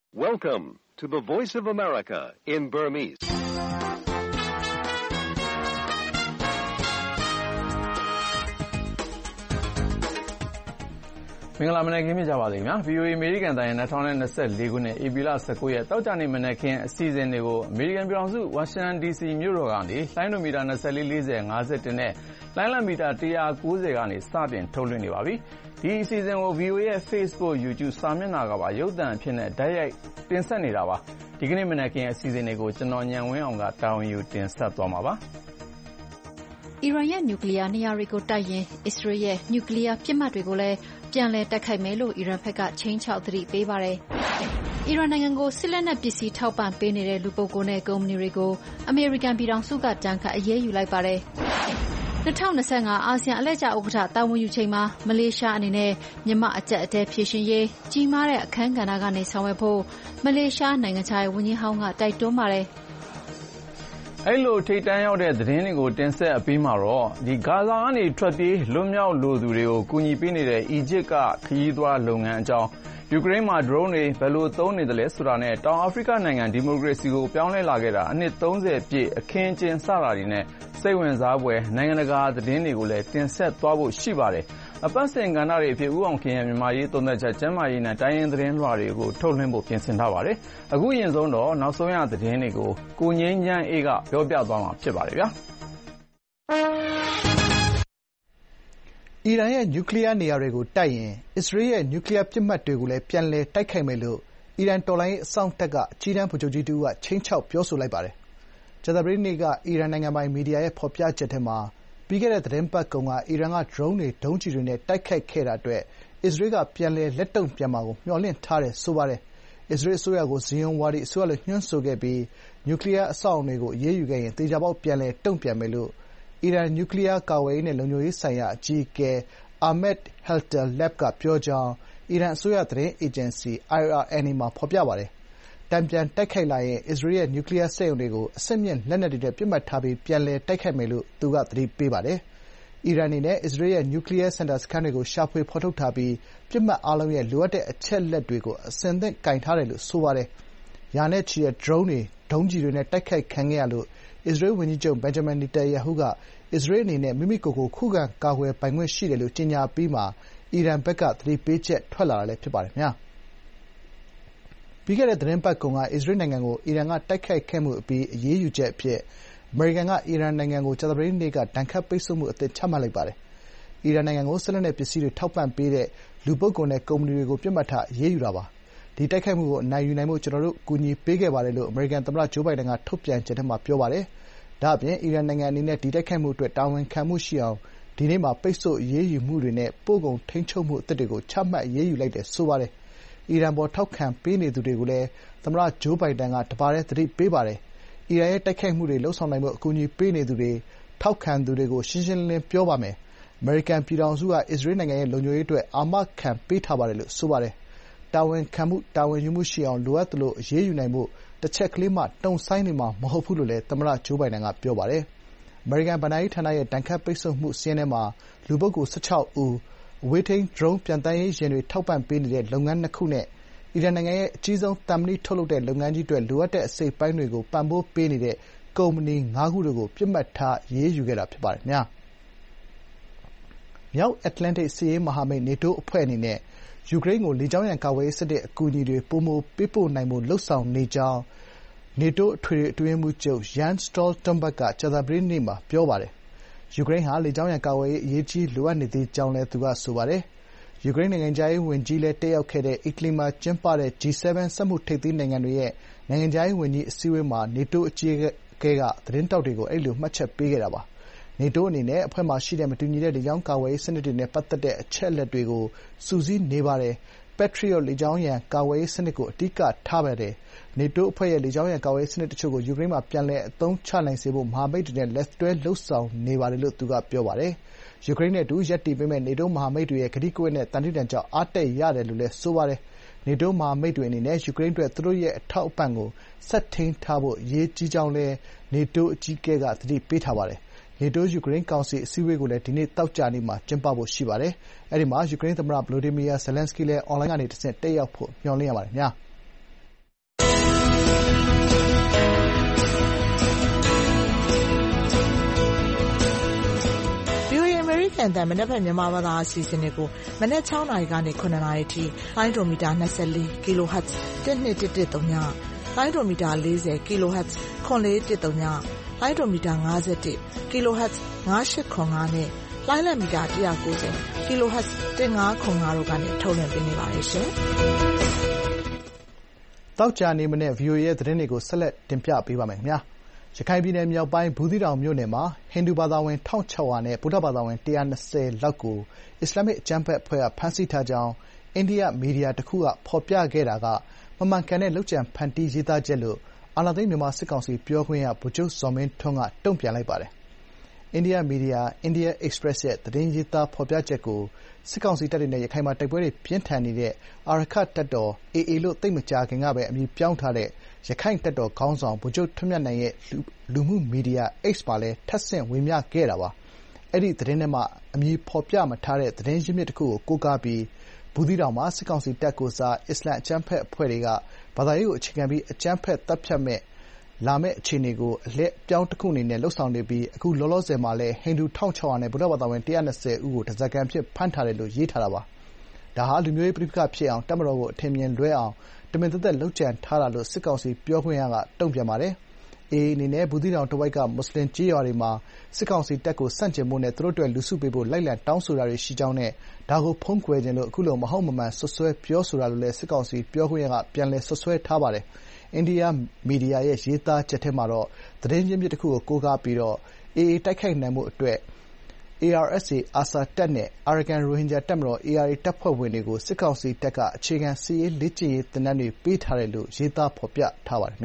Welcome to the Voice of America in Burmese. ။မင်္ဂလာမနက်ခင်းကြပါစေခင်ဗျာ VOA အမေရိကန်တိုင်း2024ခုနှစ်ဧပြီလ19ရက်တောက်ကြနေ့မနက်ခင်းအစီအစဉ်တွေကိုအမေရိကန်ပြည်ထောင်စုဝါရှင်တန် DC မြို့တော်ကနေလိုင်းဒိုမီတာ24 40 51နဲ့လိုင်းလံမီတာ190ကနေစတင်ထုတ်လွှင့်နေပါပြီ။ဒီအစီအစဉ်ကို VOA ရဲ့ Facebook, YouTube စာမျက်နှာကပါရုပ်သံအဖြစ်နဲ့တိုက်ရိုက်တင်ဆက်နေတာပါ။ဒီကနေ့မနက်ခင်းအစီအစဉ်တွေကိုကျွန်တော်ညံဝင်းအောင်ကတာဝန်ယူတင်ဆက်သွားမှာပါ။အီရန်ရဲ့နျူကလ িয়ার နေရာတွေကိုတိုက်ရင်အစ္စရေးရဲ့နျူကလ িয়ার ပစ်မှတ်တွေကိုလည်းပြန်လည်တိုက်ခိုက်မယ်လို့အီရန်ဘက်ကခြိမ်းခြောက်သတိပေးပါတယ်။အီရန်နိုင်ငံကိုစစ်လက်နက်ပစ္စည်းထောက်ပံ့ပေးနေတဲ့လူပုဂ္ဂိုလ်နဲ့ကုမ္ပဏီတွေကိုအမေရိကန်ပြည်ထောင်စုကတန်းခတ်အရေးယူလိုက်ပါတယ်။2025အာဆီယံအလှည့်ကျဥက္ကဋ္ဌတာဝန်ယူချိန်မှာမလေးရှားအနေနဲ့မြန်မာအကျပ်အတည်းဖြေရှင်းရေးကြီးမားတဲ့အခမ်းကဏ္ဍကနေဆောင်ရွက်ဖို့မလေးရှားနိုင်ငံခြားရေးဝန်ကြီးဟောင်းကတိုက်တွန်းပါတယ်။အဲ့လိုထိတ်တန်းရောက်တဲ့သတင်းတွေကိုတင်ဆက်အပြီးမှာတော့ဒီဂါဇာကနေထွက်ပြေးလွတ်မြောက်လိုသူတွေကိုကူညီပေးနေတဲ့အီဂျစ်ကခရီးသွားလုပ်ငန်းအကြောင်းယူကရိန်းမှာ drone တွေဘယ်လိုသုံးနေသလဲဆိုတာနဲ့တောင်အာဖရိကနိုင်ငံဒီမိုကရေစီကိုပြောင်းလဲလာခဲ့တာအနှစ်30ပြည့်အခင်းကျင်းစတာတွေနဲ့စိတ်ဝင်စားဖွယ်နိုင်ငံတကာသတင်းတွေကိုလည်းတင်ဆက်သွားဖို့ရှိပါတယ်။အပတ်စဉ်ကဏ္ဍတွေအဖြစ်ဦးအောင်ခင်ရဲ့မြန်မာရေးသုံးသက်ချက်ကျမ်းမာရေးနဲ့တိုင်းရင်းသတင်းလွှာတွေကိုထုတ်လွှင့်ဖို့ပြင်ဆင်ထားပါတယ်။အခုရင်ဆုံးတော့နောက်ဆုံးရသတင်းတွေကိုကိုငိမ့်ချမ်းအေးကပြောပြသွားမှာဖြစ်ပါတယ်ဗျာ။အီရန်ရဲ့နျူကလ িয়ার နေရာတွေကိုတိုက်ရင်အစ္စရေးရဲ့နျူကလ িয়ার ပစ်မှတ်တွေကိုလည်းပြန်လည်တိုက်ခိုက်မယ်လို့အီရန်တော်လှန်ရေးအစောင့်တပ်ကအကြီးတန်းဗိုလ်ချုပ်ကြီးတဦးကခြိမ်းခြောက်ပြောဆိုလိုက်ပါတယ်။ကြာသပတေးနေ့ကအီရန်နိုင်ငံပိုင်မီဒီယာရဲ့ဖော်ပြချက်ထဲမှာပြီးခဲ့တဲ့သီတင်းပတ်ကုန်ကအီရန်က drone တွေဒုံးကျည်တွေနဲ့တိုက်ခိုက်ခဲ့တာအတွက်အစ္စရေးကပြန်လည်လက်တုံ့ပြန်မှာကိုမျှော်လင့်ထားတယ်ဆိုပါတယ်။အစ္စရေးအစိုးရကိုဇီယွန်ဝါဒီအစိုးရလို့ညွှန်းဆိုခဲ့ပြီးနျူကလ িয়ার အဆောက်အအုံတွေကိုအရေးယူခဲ့ရင်သေချာပေါက်ပြန်လည်တုံ့ပြန်မယ်လို့အီရန်နျူကလ িয়ার ကာကွယ်ရေးနဲ့လုံခြုံရေးဆိုင်ရာအကြီးအကဲ Ahmed Heltalab ကပြောကြောင်းအီရန်အစိုးရသတင်းအေဂျင်စီ IRNA မှာဖော်ပြပါတယ်။တန်ပြန်တိုက်ခိုက်လာရင်အစ္စရေးရဲ့နျူကလ িয়ার စက်ရုံတွေကိုအဆင့်မြင့်လက်နက်တွေနဲ့ပစ်မှတ်ထားပြီးပြန်လည်တိုက်ခိုက်မယ်လို့သူကသတိပေးပါတယ်။အီရန်အနေနဲ့အစ္စရေးရဲ့နျူကလ িয়ার စင်တာစခန်းတွေကိုရှာဖွေဖော်ထုတ်ထားပြီးပစ်မှတ်အားလုံးရဲ့လိုအပ်တဲ့အချက်အလက်တွေကိုအဆင်သင့်ကိုင်ထားတယ်လို့ဆိုပါတယ်။ရာနဲ့ချီတဲ့ drone တွေဒုံးကျည်တွေနဲ့တိုက်ခိုက်ခံခဲ့ရလို့အစ္စရေးဝန်ကြီးချုပ်ဘင်ဂျမင်နေတန်ယာဟုကအစ္စရေးအနေနဲ့မိမိကိုယ်ကိုခုခံကာကွယ်ပိုင်ခွင့်ရှိတယ်လို့ကြေညာအပြီးမှာအီရန်ဘက်ကသတိပေးချက်ထွက်လာတာလည်းဖြစ်ပါတယ်။ပြီးခဲ့တဲ့သီတင်းပတ်ကုန်ကအစ္စရေးနိုင်ငံကိုအီရန်ကတိုက်ခိုက်ခဲ့မှုအပြီးအရေးယူချက်အဖြစ်အမေရိကန်ကအီရန်နိုင်ငံကိုကြာသပတေးနေ့ကဒဏ်ခတ်ပိတ်ဆို့မှုအသစ်ချမှတ်လိုက်ပါတယ်။အီရန်နိုင်ငံကိုစစ်လက်နက်ပစ္စည်းတွေထောက်ပံ့ပေးတဲ့လူပုဂ္ဂိုလ်နဲ့ကုမ္ပဏီတွေကိုပစ်မှတ်ထားအရေးယူတာပါ။ဒီတိုက်ခိုက်မှုကိုအနိုင်ယူနိုင်ဖို့ကျနော်တို့ကူညီပေးခဲ့ပါတယ်လို့အမေရိကန်သမ္မတဂျိုးဘိုင်ဒန်ကထုတ်ပြန်ချက်ထဲမှာပြောပါတယ်။ဒါ့အပြင်အီရန်နိုင်ငံအနေနဲ့ဒီတိုက်ခိုက်မှုအတွက်တာဝန်ခံမှုရှိအောင်ဒီနေ့မှာပိတ်ဆို့အရေးယူမှုတွေနဲ့ပို့ကုန်ထိန်းချုပ်မှုအသစ်တွေကိုချမှတ်အရေးယူလိုက်တယ်ဆိုပါတယ်။အီရန်အပေါ်ထောက်ခံပေးနေသူတွေကိုလည်းသမ္မတဂျိုးဘိုင်ဒန်ကတပါတည်းသတိပေးပါတယ်။အီရန်ရဲ့တိုက်ခိုက်မှုတွေလုပ်ဆောင်နိုင်ဖို့အကူအညီပေးနေသူတွေထောက်ခံသူတွေကိုရှင်းရှင်းလင်းလင်းပြောပါမယ်။အမေရိကန်ပြည်ထောင်စုကအစ္စရေးနိုင်ငံရဲ့လုံခြုံရေးအတွက်အာမခံပေးထားပါတယ်လို့ဆိုပါတယ်။တာဝန်ခံမှုတာဝန်ယူမှုရှိအောင်လိုအပ်သလိုအရေးယူနိုင်ဖို့တချက်ကလေးမှတုံ့ဆိုင်းနေမှာမဟုတ်ဘူးလို့လည်းသမ္မတဂျိုးဘိုင်ဒန်ကပြောပါတယ်။အမေရိကန်ဘဏ္ဍာရေးဌာနရဲ့ဒဏ်ခတ်ပိတ်ဆို့မှုစာရင်းထဲမှာလူပုဂ္ဂိုလ်16ဦးအဝေးထိန်း drone ပျံသန်းရေးယာဉ်တွေထောက်ပံ့ပေးနေတဲ့လုပ်ငန်း2ခုနဲ့အီရန်နိုင်ငံရဲ့အကြီးဆုံးသံမဏိထုတ်လုပ်တဲ့လုပ်ငန်းကြီးအတွက်လိုအပ်တဲ့အစိတ်အပိုင်းတွေကိုပံ့ပိုးပေးနေတဲ့ကုမ္ပဏီ5ခုတို့ကိုပစ်မှတ်ထားအရေးယူခဲ့တာဖြစ်ပါတယ်။မြောက်အတ္တလန္တိတ်စစ်ရေးမဟာမိတ်နေတိုးအဖွဲ့အနေနဲ့ယူကရိန်းကိုလေကြောင်းရန်ကာကွယ်ရေးစနစ်အကူအညီတွေပိုမိုပေးပို့နိုင်ဖို့လုပ်ဆောင်နေကြောင်းနေတိုးအထွေထွေအတွင်းရေးမှူးချုပ် Jens Stoltenberg ကကြာသပတေးနေ့မှာပြောပါတယ်။ယူကရိန်းဟာလေကြောင်းရန်ကာကွယ်ရေးအရေးကြီးလိုအပ်နေသေးကြောင်းလည်းသူကဆိုပါတယ်။ယူကရိန်းနိုင်ငံခြားရေးဝန်ကြီးလည်းတက်ရောက်ခဲ့တဲ့အီတလီမှာကျင်းပတဲ့ G7 စက်မှုထိပ်သီးနိုင်ငံတွေရဲ့နိုင်ငံခြားရေးဝန်ကြီးအစည်းအဝေးမှာနေတိုးအကြီးအကဲကသတင်းထောက်တွေကိုအဲဒီလိုမှတ်ချက်ပေးခဲ့တာပါ။နေတိုးအနေနဲ့အဖွဲ့မှာရှိတဲ့မတူညီတဲ့လေကြောင်းကာကွယ်ရေးစနစ်တွေနဲ့ပတ်သက်တဲ့အချက်အလက်တွေကိုစုစည်းနေပါတယ်။ Patriot လေကြောင်းရန်ကာကွယ်ရေးစနစ်ကိုအဓိကထားပါတယ်။နေတိုးအဖွဲ့ရဲ့လေကြောင်းရန်ကာကွယ်ရေးစနစ်တချို့ကိုယူကရိန်းမှာပြန်လည်အသုံးချနိုင်စေဖို့မဟာမိတ်တွေနဲ့လက်တွဲလုပ်ဆောင်နေပါတယ်လို့သူကပြောပါတယ်။ယူကရိန်းနဲ့အတူရပ်တည်ပေးမယ့်နေတိုးမဟာမိတ်တွေရဲ့ကတိကဝတ်နဲ့သန္နိဋ္ဌာန်ကြောင့်အားတက်ရတယ်လို့လည်းဆိုပါတယ်။နေတိုးမဟာမိတ်တွေအနေနဲ့ယူကရိန်းအတွက်သူတို့ရဲ့အထောက်အပံ့ကိုဆက်ထိန်းထားဖို့အရေးကြီးကြောင်းလည်းနေတိုးအကြီးအကဲကသတိပေးထားပါတယ်။နေတိုးယူကရိန်းကောင်စီအစည်းအဝေးကိုလည်းဒီနေ့သောကြာနေ့မှာကျင်းပဖို့ရှိပါတယ်။အဲဒီမှာယူကရိန်းသမ္မတ Volodymyr Zelenskyy လည်းအွန်လိုင်းကနေတဆင့်တက်ရောက်ဖို့မျှော်လင့်ရပါတယ်။ FM အသံမနက်ဖြန်မြန်မာဘာသာအစီအစဉ်တွေကိုမနက် 6 နာရီကနေ 9 နာရီထိလိုင်းဒိုမီတာ24 kHz 1213ညလိုင်းဒိုမီတာ40 kHz 9413ညလိုင်းဒိုမီတာ51 kHz 9805နဲ့လိုင်းလမီတာ190 kHz 1505တို့ကနေထုတ်လွှင့်ပေးနေပါတယ်ရှင်။သောကြာနေ့မနေ့ VOA ရဲ့သတင်းတွေကိုဆက်လက်တင်ပြပေးပါမယ်ခင်ဗျာ။ရခိုင်ပြည်နယ်မြောက်ပိုင်းဘူးသီးတောင်မြို့နယ်မှာဟိန္ဒူဘာသာဝင် 1600 နဲ့ဗုဒ္ဓဘာသာဝင် 120 လောက်ကိုအစ္စလာမစ်အကြမ်းဖက်အဖွဲ့ကဖမ်းဆီးထားကြောင်းအိန္ဒိယမီဒီယာတစ်ခုကဖော်ပြခဲ့တာကမမှန်ကန်တဲ့လုပ်ကြံဖန်တီးရေးသားချက်လို့အာဏာသိမ်းမြန်မာစစ်ကောင်စီပြောခွင့်ရဗိုလ်ချုပ်ဇော်မင်းထွန်းကတုံ့ပြန်လိုက်ပါတယ်။အိန္ဒိယမီဒီယာ India Express ရဲ့သတင်းရေးသားဖော်ပြချက်ကိုစစ်ကောင်စီတပ်တွေနဲ့ရခိုင်မှာတိုက်ပွဲတွေပြင်းထန်နေတဲ့အာရက္ခတပ်တော် AA လို့သိပ်မကြာခင်ကပဲအမည်ပြောင်းထားတဲ့ရခိုင့်တပ်တော်ခေါင်းဆောင်ဗိုလ်ချုပ်ထွန်းမြတ်နိုင်ရဲ့လူမှုမီဒီယာ X မှာလည်းထပ်ဆင့်ဝေမျှခဲ့တာပါ။အဲဒီသတင်းထဲမှာအမည်ဖော်ပြမထားတဲ့သတင်းရင်းမြစ်တစ်ခုကိုကိုးကားပြီးဘူးသီးတောင်မှာစစ်ကောင်စီတပ်ကိုယ်စားအစ္စလာမ်အကြမ်းဖက်အဖွဲ့တွေကဘာသာရေးကိုအခြေခံပြီးအကြမ်းဖက်သတ်ဖြတ်မယ့်လာမယ့်အခြေအနေကိုအလှည့်အပြောင်းတစ်ခုအနေနဲ့လုပ်ဆောင်နေပြီးအခုလောလောဆယ်မှာလည်းဟိန္ဒူ 1600 နဲ့ဗုဒ္ဓဘာသာဝင် 120 ဦးကိုဓားစာခံအဖြစ်ဖမ်းထားတယ်လို့ရေးထားတာပါ။ဒါဟာလူမျိုးရေးပဋိပက္ခဖြစ်အောင်တပ်မတော်ကိုအထင်မြင်လွဲအောင်တမင်သက်သက်လုပ်ကြံထားတာလို့စစ်ကောင်စီပြောခွင့်ရကတုံ့ပြန်ပါတယ်။ AA အနေနဲ့ဘူးသီးတောင်တဝိုက်ကမွတ်ဆလင်ကျေးရွာတွေမှာစစ်ကောင်စီတပ်ကိုဆန့်ကျင်ဖို့နဲ့သူတို့အတွက်လူစုပေးဖို့လိုက်လံတောင်းဆိုတာတွေရှိကြောင်းနဲ့ဒါကိုဖုံးကွယ်ချင်လို့အခုလိုမဟုတ်မမှန်စွပ်စွဲပြောဆိုတာလို့လည်းစစ်ကောင်စီပြောခွင့်ရကပြန်လည်စွပ်စွဲထားပါတယ်။အိန္ဒိယမီဒီယာရဲ့ရေးသားချက်ထဲမှာတော့သတင်းရင်းမြစ်တစ်ခုကိုကိုးကားပြီး AA တိုက်ခိုက်နိုင်ဖို့အတွက် ARSA အာဆာတပ်နဲ့အာရကန်ရိုဟင်ဂျာတပ်မတော် ARA တပ်ဖွဲ့ဝင်တွေကိုစစ်ကောင်စီတပ်ကအခြေခံစစ်ရေးလေ့ကျင့်ရေးသင်တန်းတွေပေးထားတယ်လို့ရေးသားဖော်ပြထားပါတယ်။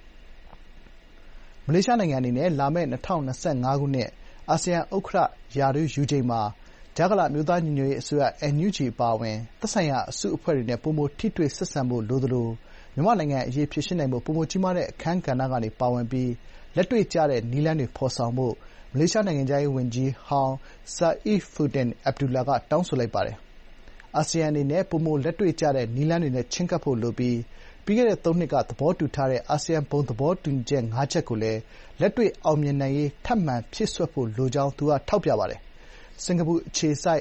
မလေးရှားနိုင်ငံအနေနဲ့လာမယ့်2025ခုနှစ်အာဆီယံဥက္ကဋ္ဌရာထူးယူချိန်မှာကြားကာလအမျိုးသားညီညွတ်ရေးအစိုးရ NUG အပါအဝင်သက်ဆိုင်ရာအစုအဖွဲ့တွေနဲ့ပိုမိုထိတွေ့ဆက်ဆံဖို့လိုသလိုမြန်မာနိုင်ငံအရေးဖြေရှင်းနိုင်ဖို့ပိုမိုကြီးမားတဲ့အခန်းကဏ္ဍကနေပါဝင်ပြီးလက်တွေ့ကျတဲ့နည်းလမ်းတွေဖော်ဆောင်ဖို့မလေးရှားနိုင်ငံခြားရေးဝန်ကြီးဟောင်း Saifuddin Abdullah ကတောင်းဆိုလိုက်ပါတယ်။အာဆီယံအနေနဲ့ပိုမိုလက်တွေ့ကျတဲ့နည်းလမ်းတွေနဲ့ချဉ်းကပ်ဖို့လိုပြီးပြီးခဲ့တဲ့3နှစ်ကသဘောတူထားတဲ့အာဆီယံဘုံသဘောတူညီချက်5ချက်ကိုလည်းလက်တွေ့အောင်မြင်နိုင်ရေးထပ်မံဖြည့်စွက်ဖို့လိုကြောင်းသူကထောက်ပြပါတယ်။စင်ကာပူအခြေစိုက်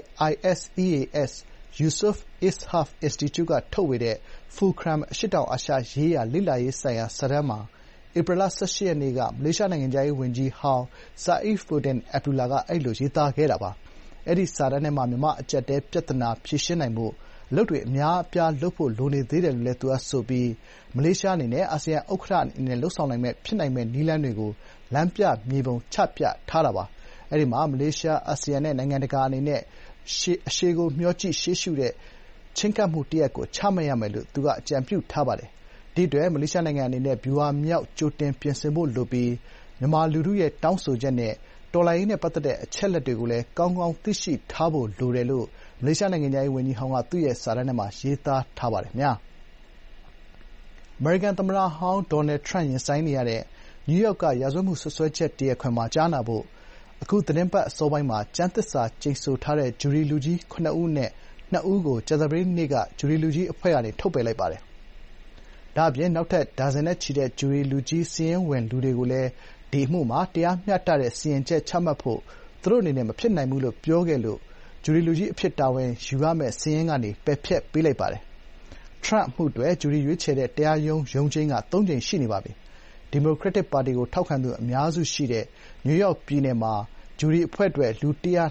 ISEAS Yusof Ishak Institute ကထုတ်ဝေတဲ့ Fulcrum အရှေ့တောင်အာရှရေးရာလေ့လာရေးဆိုင်ရာစာတမ်းမှာဧပြီလ 18 ရက်နေ့ကမလေးရှားနိုင်ငံခြားရေးဝန်ကြီးဟောင်း Saifuddin Abdullah ကအဲဒီလိုရေးသားခဲ့တာပါ။အဲဒီစာတမ်းထဲမှာမြန်မာ့အကျပ်အတည်းပြဿနာဖြေရှင်းနိုင်ဖို့အလုပ်တွေအများအပြားလုပ်ဖို့လိုနေသေးတယ်လို့လည်းသူကဆိုပြီးမလေးရှားအနေနဲ့အာဆီယံဥက္ကဋ္ဌအနေနဲ့လုပ်ဆောင်နိုင်မယ့်ဖြစ်နိုင်မယ့်နည်းလမ်းတွေကိုလမ်းပြမြေပုံချပြထားတာပါ။အဲဒီမှာမလေးရှားအာဆီယံနဲ့နိုင်ငံတကာအနေနဲ့အရှေ့ကိုမျှောကြည့်ရှေ့ရှုတဲ့ချဉ်းကပ်မှုတရပ်ကိုချမှတ်ရမယ်လို့သူကအကြံပြုထားပါတယ်။ဒီအတွက်မလေးရှားနိုင်ငံအနေနဲ့ဗျူဟာမြောက်ကြိုတင်ပြင်ဆင်ဖို့လိုပြီးမြန်မာလူထုရဲ့တောင်းဆိုချက်နဲ့တော်လှန်ရေးနဲ့ပတ်သက်တဲ့အချက်အလက်တွေကိုလည်းကောင်းကောင်းသိရှိထားဖို့လိုတယ်လို့မလေးရှားနိုင်ငံခြားရေးဝန်ကြီးဟောင်းကသူ့ရဲ့စာတမ်းထဲမှာရေးသားထားပါတယ်။အမေရိကန်သမ္မတဟောင်းဒေါ်နယ်ထရန့်ရင်ဆိုင်နေရတဲ့နယူးယောက်ကရာဇဝတ်မှုစွပ်စွဲချက်တရားခွင်မှာကြားနာဖို့အခုသီတင်းပတ်အစောပိုင်းမှာကျမ်းသစ္စာကျိန်ဆိုထားတဲ့ဂျူရီလူကြီး7ဦးအနက်2ဦးကိုကြာသပတေးနေ့ကဂျူရီလူကြီးအဖွဲ့ကနေထုတ်ပယ်လိုက်ပါတယ်။ဒါ့အပြင်နောက်ထပ်ဒါဇင်နဲ့ချီတဲ့ဂျူရီလူကြီးစာရင်းဝင်လူတွေကိုလည်းဒီအမှုမှာတရားမျှတတဲ့စီရင်ချက်ချမှတ်ဖို့သူတို့အနေနဲ့မဖြစ်နိုင်ဘူးလို့ပြောခဲ့လို့ဂျူရီလူကြီးအဖြစ်တာဝန်ယူရမယ့်စာရင်းကနေပယ်ဖျက်ပေးလိုက်ပါတယ်။ထရန့်အမှုအတွက်ဂျူရီရွေးချယ်တဲ့တရားရုံးရုံးချိန်းက3ကြိမ်ရှိနေပါပြီ။ဒီမိုကရက်တစ်ပါတီကိုထောက်ခံသူအများစုရှိတဲ့နယူးယောက်ပြည်နယ်မှာဂျူရီအဖွဲ့အတွက်လူ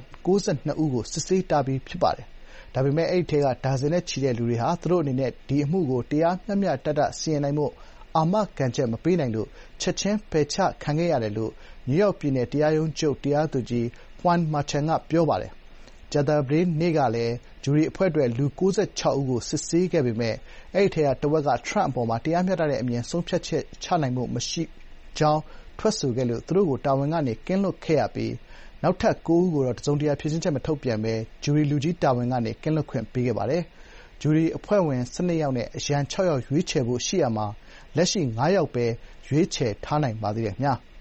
192ဦးကိုစစ်ဆေးထားပြီးဖြစ်ပါတယ်။ဒါပေမဲ့အဲဒီထဲကဒါဇင်နဲ့ချီတဲ့လူတွေဟာသူတို့အနေနဲ့ဒီအမှုကိုတရားမျှမျှတတစီရင်နိုင်ဖို့အာမခံချက်မပေးနိုင်လို့ချက်ချင်းပယ်ချခံခဲ့ရတယ်လို့နယူးယောက်ပြည်နယ်တရားရုံးချုပ်တရားသူကြီး Juan Merchan ကပြောပါတယ်။ကြာသပတေးနေ့ကလည်းဂျူရီအဖွဲ့အတွက်လူ96ဦးကိုစစ်ဆေးခဲ့ပေမဲ့အဲဒီထဲကတဝက်ကထရန့်အပေါ်မှာတရားမျှတတဲ့အမြင်ဆုံးဖြတ်ချက်ချနိုင်ဖို့မရှိကြောင်းထွက်ဆိုခဲ့လို့သူတို့ကိုတာဝန်ကနေကင်းလွတ်ခဲ့ရပြီးနောက်ထပ်9ဦးကိုတော့တစုံတရာဖြေရှင်းချက်မထုတ်ပြန်ဘဲဂျူရီလူကြီးတာဝန်ကနေကင်းလွတ်ခွင့်ပေးခဲ့ပါတယ်။ဂျူရီအဖွဲ့ဝင်12ယောက်နဲ့အရန်6ယောက်ရွေးချယ်ဖို့ရှိရာမှာလက်ရှိ9ယောက်ပဲရွေးချယ်ထားနိုင်ပါသေးတယ်ခင်ဗျာ။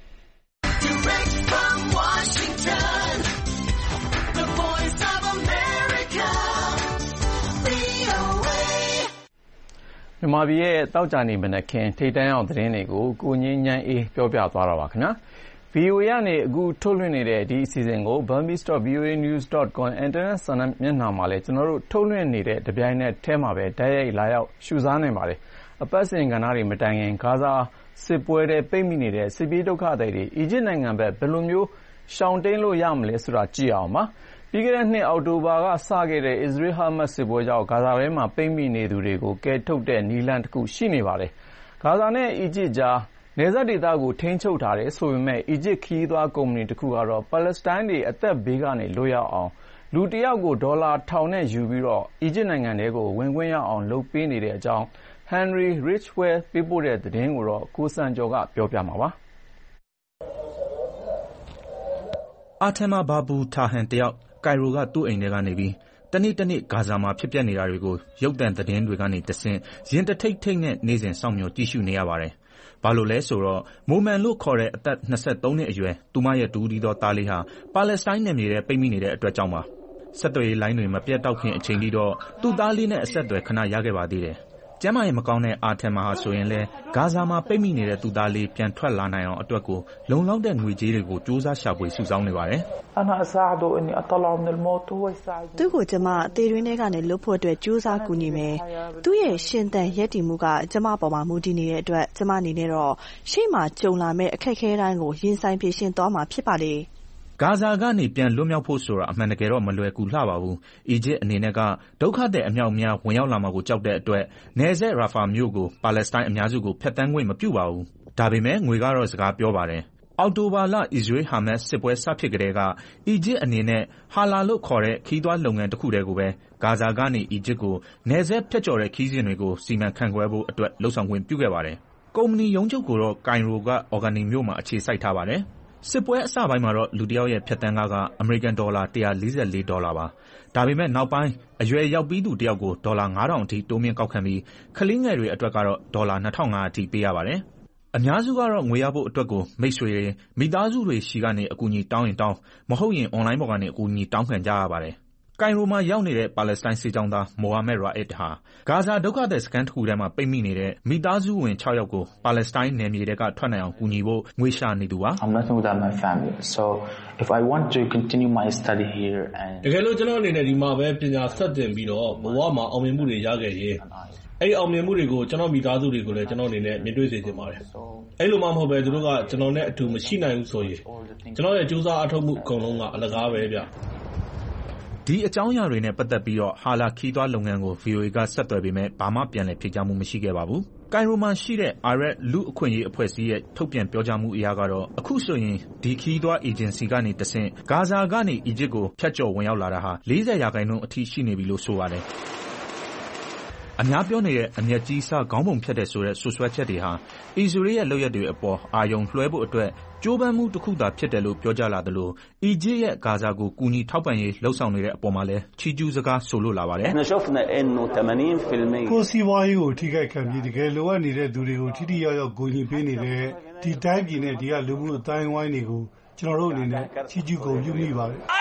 Direct from Washington, the voice of America, VOA. မြန်မာပြည်ရဲ့တောက်ကြနေမနက်ခင်းထိတ်တန့်အောင်သတင်းတွေကိုကိုငင်းညမ်းအေးပြောပြသွားတာပါခင်ဗျာ။ VOA ကနေအခုထုတ်လွှင့်နေတဲ့ဒီအစီအစဉ်ကို burmese.voanews.com အင်တာနက်စာမျက်နှာမှာလည်းကျွန်တော်တို့ထုတ်လွှင့်နေတဲ့တပြိုင်နက်တည်းမှာပဲတိုက်ရိုက်လာရောက်ရှုစားနိုင်ပါတယ်။အပတ်စဉ်ကဏ္ဍတွေမတိုင်ခင်ဂါဇာစစ်ပွဲတွေပိတ်မိနေတဲ့စစ်ပြေးဒုက္ခသည်တွေအီဂျစ်နိုင်ငံဘက်ဘယ်လိုမျိုးရှောင်တိန်လို့ရမလဲဆိုတာကြည့်အောင်ပါ။ပြီးခဲ့တဲ့နှစ်အောက်တိုဘာကစခဲ့တဲ့အစ္စရေးဟာမတ်စစ်ပွဲကြောင့်ဂါဇာထဲမှာပိတ်မိနေသူတွေကိုကယ်ထုတ်တဲ့နည်းလမ်းတစ်ခုရှိနေပါတယ်။ဂါဇာနဲ့အီဂျစ်ကြားနယ်စပ်ဒေသကိုထိန်းချုပ်ထားတယ်ဆိုပေမဲ့အီဂျစ်ခရီးသွားကုမ္ပဏီတစ်ခုကတော့ပါလက်စတိုင်းတွေအသက်ဘေးကနေလွတ်ရောက်အောင်လူတစ်ယောက်ကိုဒေါ်လာ1000နဲ့ယူပြီးတော့အီဂျစ်နိုင်ငံထဲကိုဝင်ခွင့်ရအောင်လုပ်ပေးနေတဲ့အကြောင်း Henry Ridgwell ပေးပို့တဲ့သတင်းကိုတော့ကိုစံကျော်ကပြောပြမှာပါ။အာထမာဘာဘူတာဟန်တယောက်ကိုင်ရိုကသူ့အိမ်ထဲကနေပြီးတနေ့ဂါဇာမှာဖြစ်ပျက်နေတာတွေကိုရုပ်သံသတင်းတွေကနေတဆင့်ရင်တထိတ်ထိတ်နဲ့နေ့စဉ်စောင့်မျှော်ကြည့်ရှုနေရပါတယ်။ဘာလို့လဲဆိုတော့မိုမန်လို့ခေါ်တဲ့အသက်23နှစ်အရွယ်သူမရဲ့တူဒီတော်သားလေးဟာပါလက်စတိုင်းနယ်မြေထဲပိတ်မိနေတဲ့အတွက်ကြောင့်ပါ။ဆက်သွယ်ရေးလိုင်းတွေမပြတ်တောက်ခင်အချိန်ထိတော့သူ့သားလေးနဲ့အဆက်အသွယ်ခဏရခဲ့ပါသေးတယ်။ကျမ်းမာရေးမကောင်းတဲ့အာထမာဟာဆိုရင်လည်းဂါဇာမှာပိတ်မိနေတဲ့သူသားလေးပြန်ထွက်လာနိုင်အောင်အတွက်ကိုလုံလောက်တဲ့ငွေကြေးတွေကိုစူးစမ်းရှာဖွေစုဆောင်းနေပါတယ်။သူ့ကိုကျမအသေးတွင်းထဲကနေလွတ်ဖို့အတွက်ကြိုးစားကူညီမယ်။သူ့ရဲ့ရှင်သန်ရပ်တည်မှုကကျမပေါ်မှာမူတည်နေတဲ့အတွက်ကျမအနေနဲ့တော့ရှေ့မှာကြုံလာမယ့်အခက်အခဲတိုင်းကိုရင်ဆိုင်ဖြေရှင်းသွားမှာဖြစ်ပါလေ။ဂါဇာကနေပြန်လွတ်မြောက်ဖို့ဆိုတာအမှန်တကယ်တော့မလွယ်ကူလှပါဘူး။အီဂျစ်အနေနဲ့ကဒုက္ခသည်အမြောက်အများဝင်ရောက်လာမှာကိုကြောက်တဲ့အတွက်နယ်စပ်ရာဖာမြို့ကိုပါလက်စတိုင်းအများစုကိုဖျက်ဆီးခွင့်မပြုပါဘူး။ဒါပေမဲ့ငွေကတော့စကားပြောပါတယ်။အောက်တိုဘာလအစ္စရေးဟာမတ်စစ်ပွဲစဖြစ်ကတည်းကအီဂျစ်အနေနဲ့ဟာလာလို့ခေါ်တဲ့ခီးသွွားလုပ်ငန်းတစ်ခုတည်းကိုပဲဂါဇာကနေအီဂျစ်ကိုနယ်စပ်ဖြတ်ကျော်တဲ့ခီးစဉ်တွေကိုစီမံခန့်ခွဲဖို့အတွက်လှုံ့ဆော်ခွင့်ပြုခဲ့ပါတယ်။ကုမ္ပဏီရုံးချုပ်ကိုတော့ကိုင်ရိုကအော်ဂန်နီမြို့မှာအခြေစိုက်ထားပါတယ်။စစ်ပွဲအစပိုင်းမှာတော့လူတစ်ယောက်ရဲ့ဖြတ်သန်းခကအမေရိကန်ဒေါ်လာ$144ပါ။ဒါပေမဲ့နောက်ပိုင်းအရွယ်ရောက်ပြီးသူတစ်ယောက်ကိုဒေါ်လာ$9000အထိတိုးမြင့်ကောက်ခံပြီးကလေးငယ်တွေအတွက်ကတော့ဒေါ်လာ$2500အထိပေးရပါတယ်။အများစုကတော့ငွေရဖို့အတွက်ကိုမိတ်ဆွေတွေမိသားစုတွေဆီကနေအကူအညီတောင်းရင်တောင်းမဟုတ်ရင်အွန်လိုင်းပေါ်ကနေအကူအညီတောင်းခံကြရပါတယ်။ကိုင်ရိုမှာရောက်နေတဲ့ပါလက်စတိုင်းစစ်ကြောင်းသားမိုဟာမက်ရာအစ်ဟာဂါဇာဒုက္ခသည်စခန်းတစ်ခုထဲမှာပိတ်မိနေတဲ့မိသားစုဝင်6ယောက်ကိုပါလက်စတိုင်းနယ်မြေတွေကထွက်နိုင်အောင်ကူညီဖို့ငွေရှာနေသူပါ။ I'm nothing without my family. So if I want to continue my study here and တကယ်လို့ကျွန်တော်အနေနဲ့ဒီမှာပဲပညာဆက်သင်ပြီးတော့ဘဝမှာအောင်မြင်မှုတွေရခဲ့ရင်အဲ့ဒီအောင်မြင်မှုတွေကိုကျွန်တော်မိသားစုတွေကိုလည်းကျွန်တော်အနေနဲ့မြင်တွေ့စေချင်ပါတယ်။အဲ့လိုမှမဟုတ်ပဲသူတို့ကကျွန်တော်နဲ့အတူမရှိနိုင်ဘူးဆိုရင်ကျွန်တော်ရဲ့ကြိုးစားအထောက်မှုအကုန်လုံးကအလကားပဲဗျ။ဒီအကြောင်းအရာတွေနဲ့ပတ်သက်ပြီးတော့ဟာလာခီးသွွားလုပ်ငန်းကို VOA ကဆက်သွယ်ပေမဲ့ဘာမှပြန်လည်ဖြေကြားမှုမရှိခဲ့ပါဘူး။ကိုင်ရိုမှာရှိတဲ့ Arad လူ့အခွင့်အရေးအဖွဲ့အစည်းရဲ့ထုတ်ပြန်ပြောကြားမှုအရကတော့အခုဆိုရင်ဒီခီးသွွားအေဂျင်စီကနေတဆင့်ဂါဇာကနေအီဂျစ်ကိုဖြတ်ကျော်ဝင်ရောက်လာတာဟာ40%အထိရှိနေပြီလို့ဆိုပါတယ်။အများပြောနေတဲ့အမျက်ကြီးစခေါင်းပုံဖြတ်တဲ့ဆိုတဲ့ဆွဆွဲချက်တွေဟာအစ္စရေးရဲ့လုပ်ရက်တွေအပေါ်အာရုံလွှဲဖို့အတွက်ကြိုးပမ်းမှုတစ်ခုသာဖြစ်တယ်လို့ပြောကြလာသလိုအီဂျစ်ရဲ့ဂါဇာကိုကူညီထောက်ပံ့ရေးလှုပ်ဆောင်နေတဲ့အပေါ်မှာလည်းချီးကျူးစကားဆိုလို့လာပါတယ်။ကိုစီဝါရေးကိုထိခိုက်ခံပြီးတကယ်လိုအပ်နေတဲ့သူတွေကိုထိထိရောက်ရောက်ကူညီပေးနေတဲ့ဒီတိုင်းပြည်နဲ့ဒီကလူမှုအတိုင်းဝိုင်းတွေကိုကျွန်တော်တို့အနေနဲ့ချီးကျူးဂုဏ်ပြုမိပါတယ်။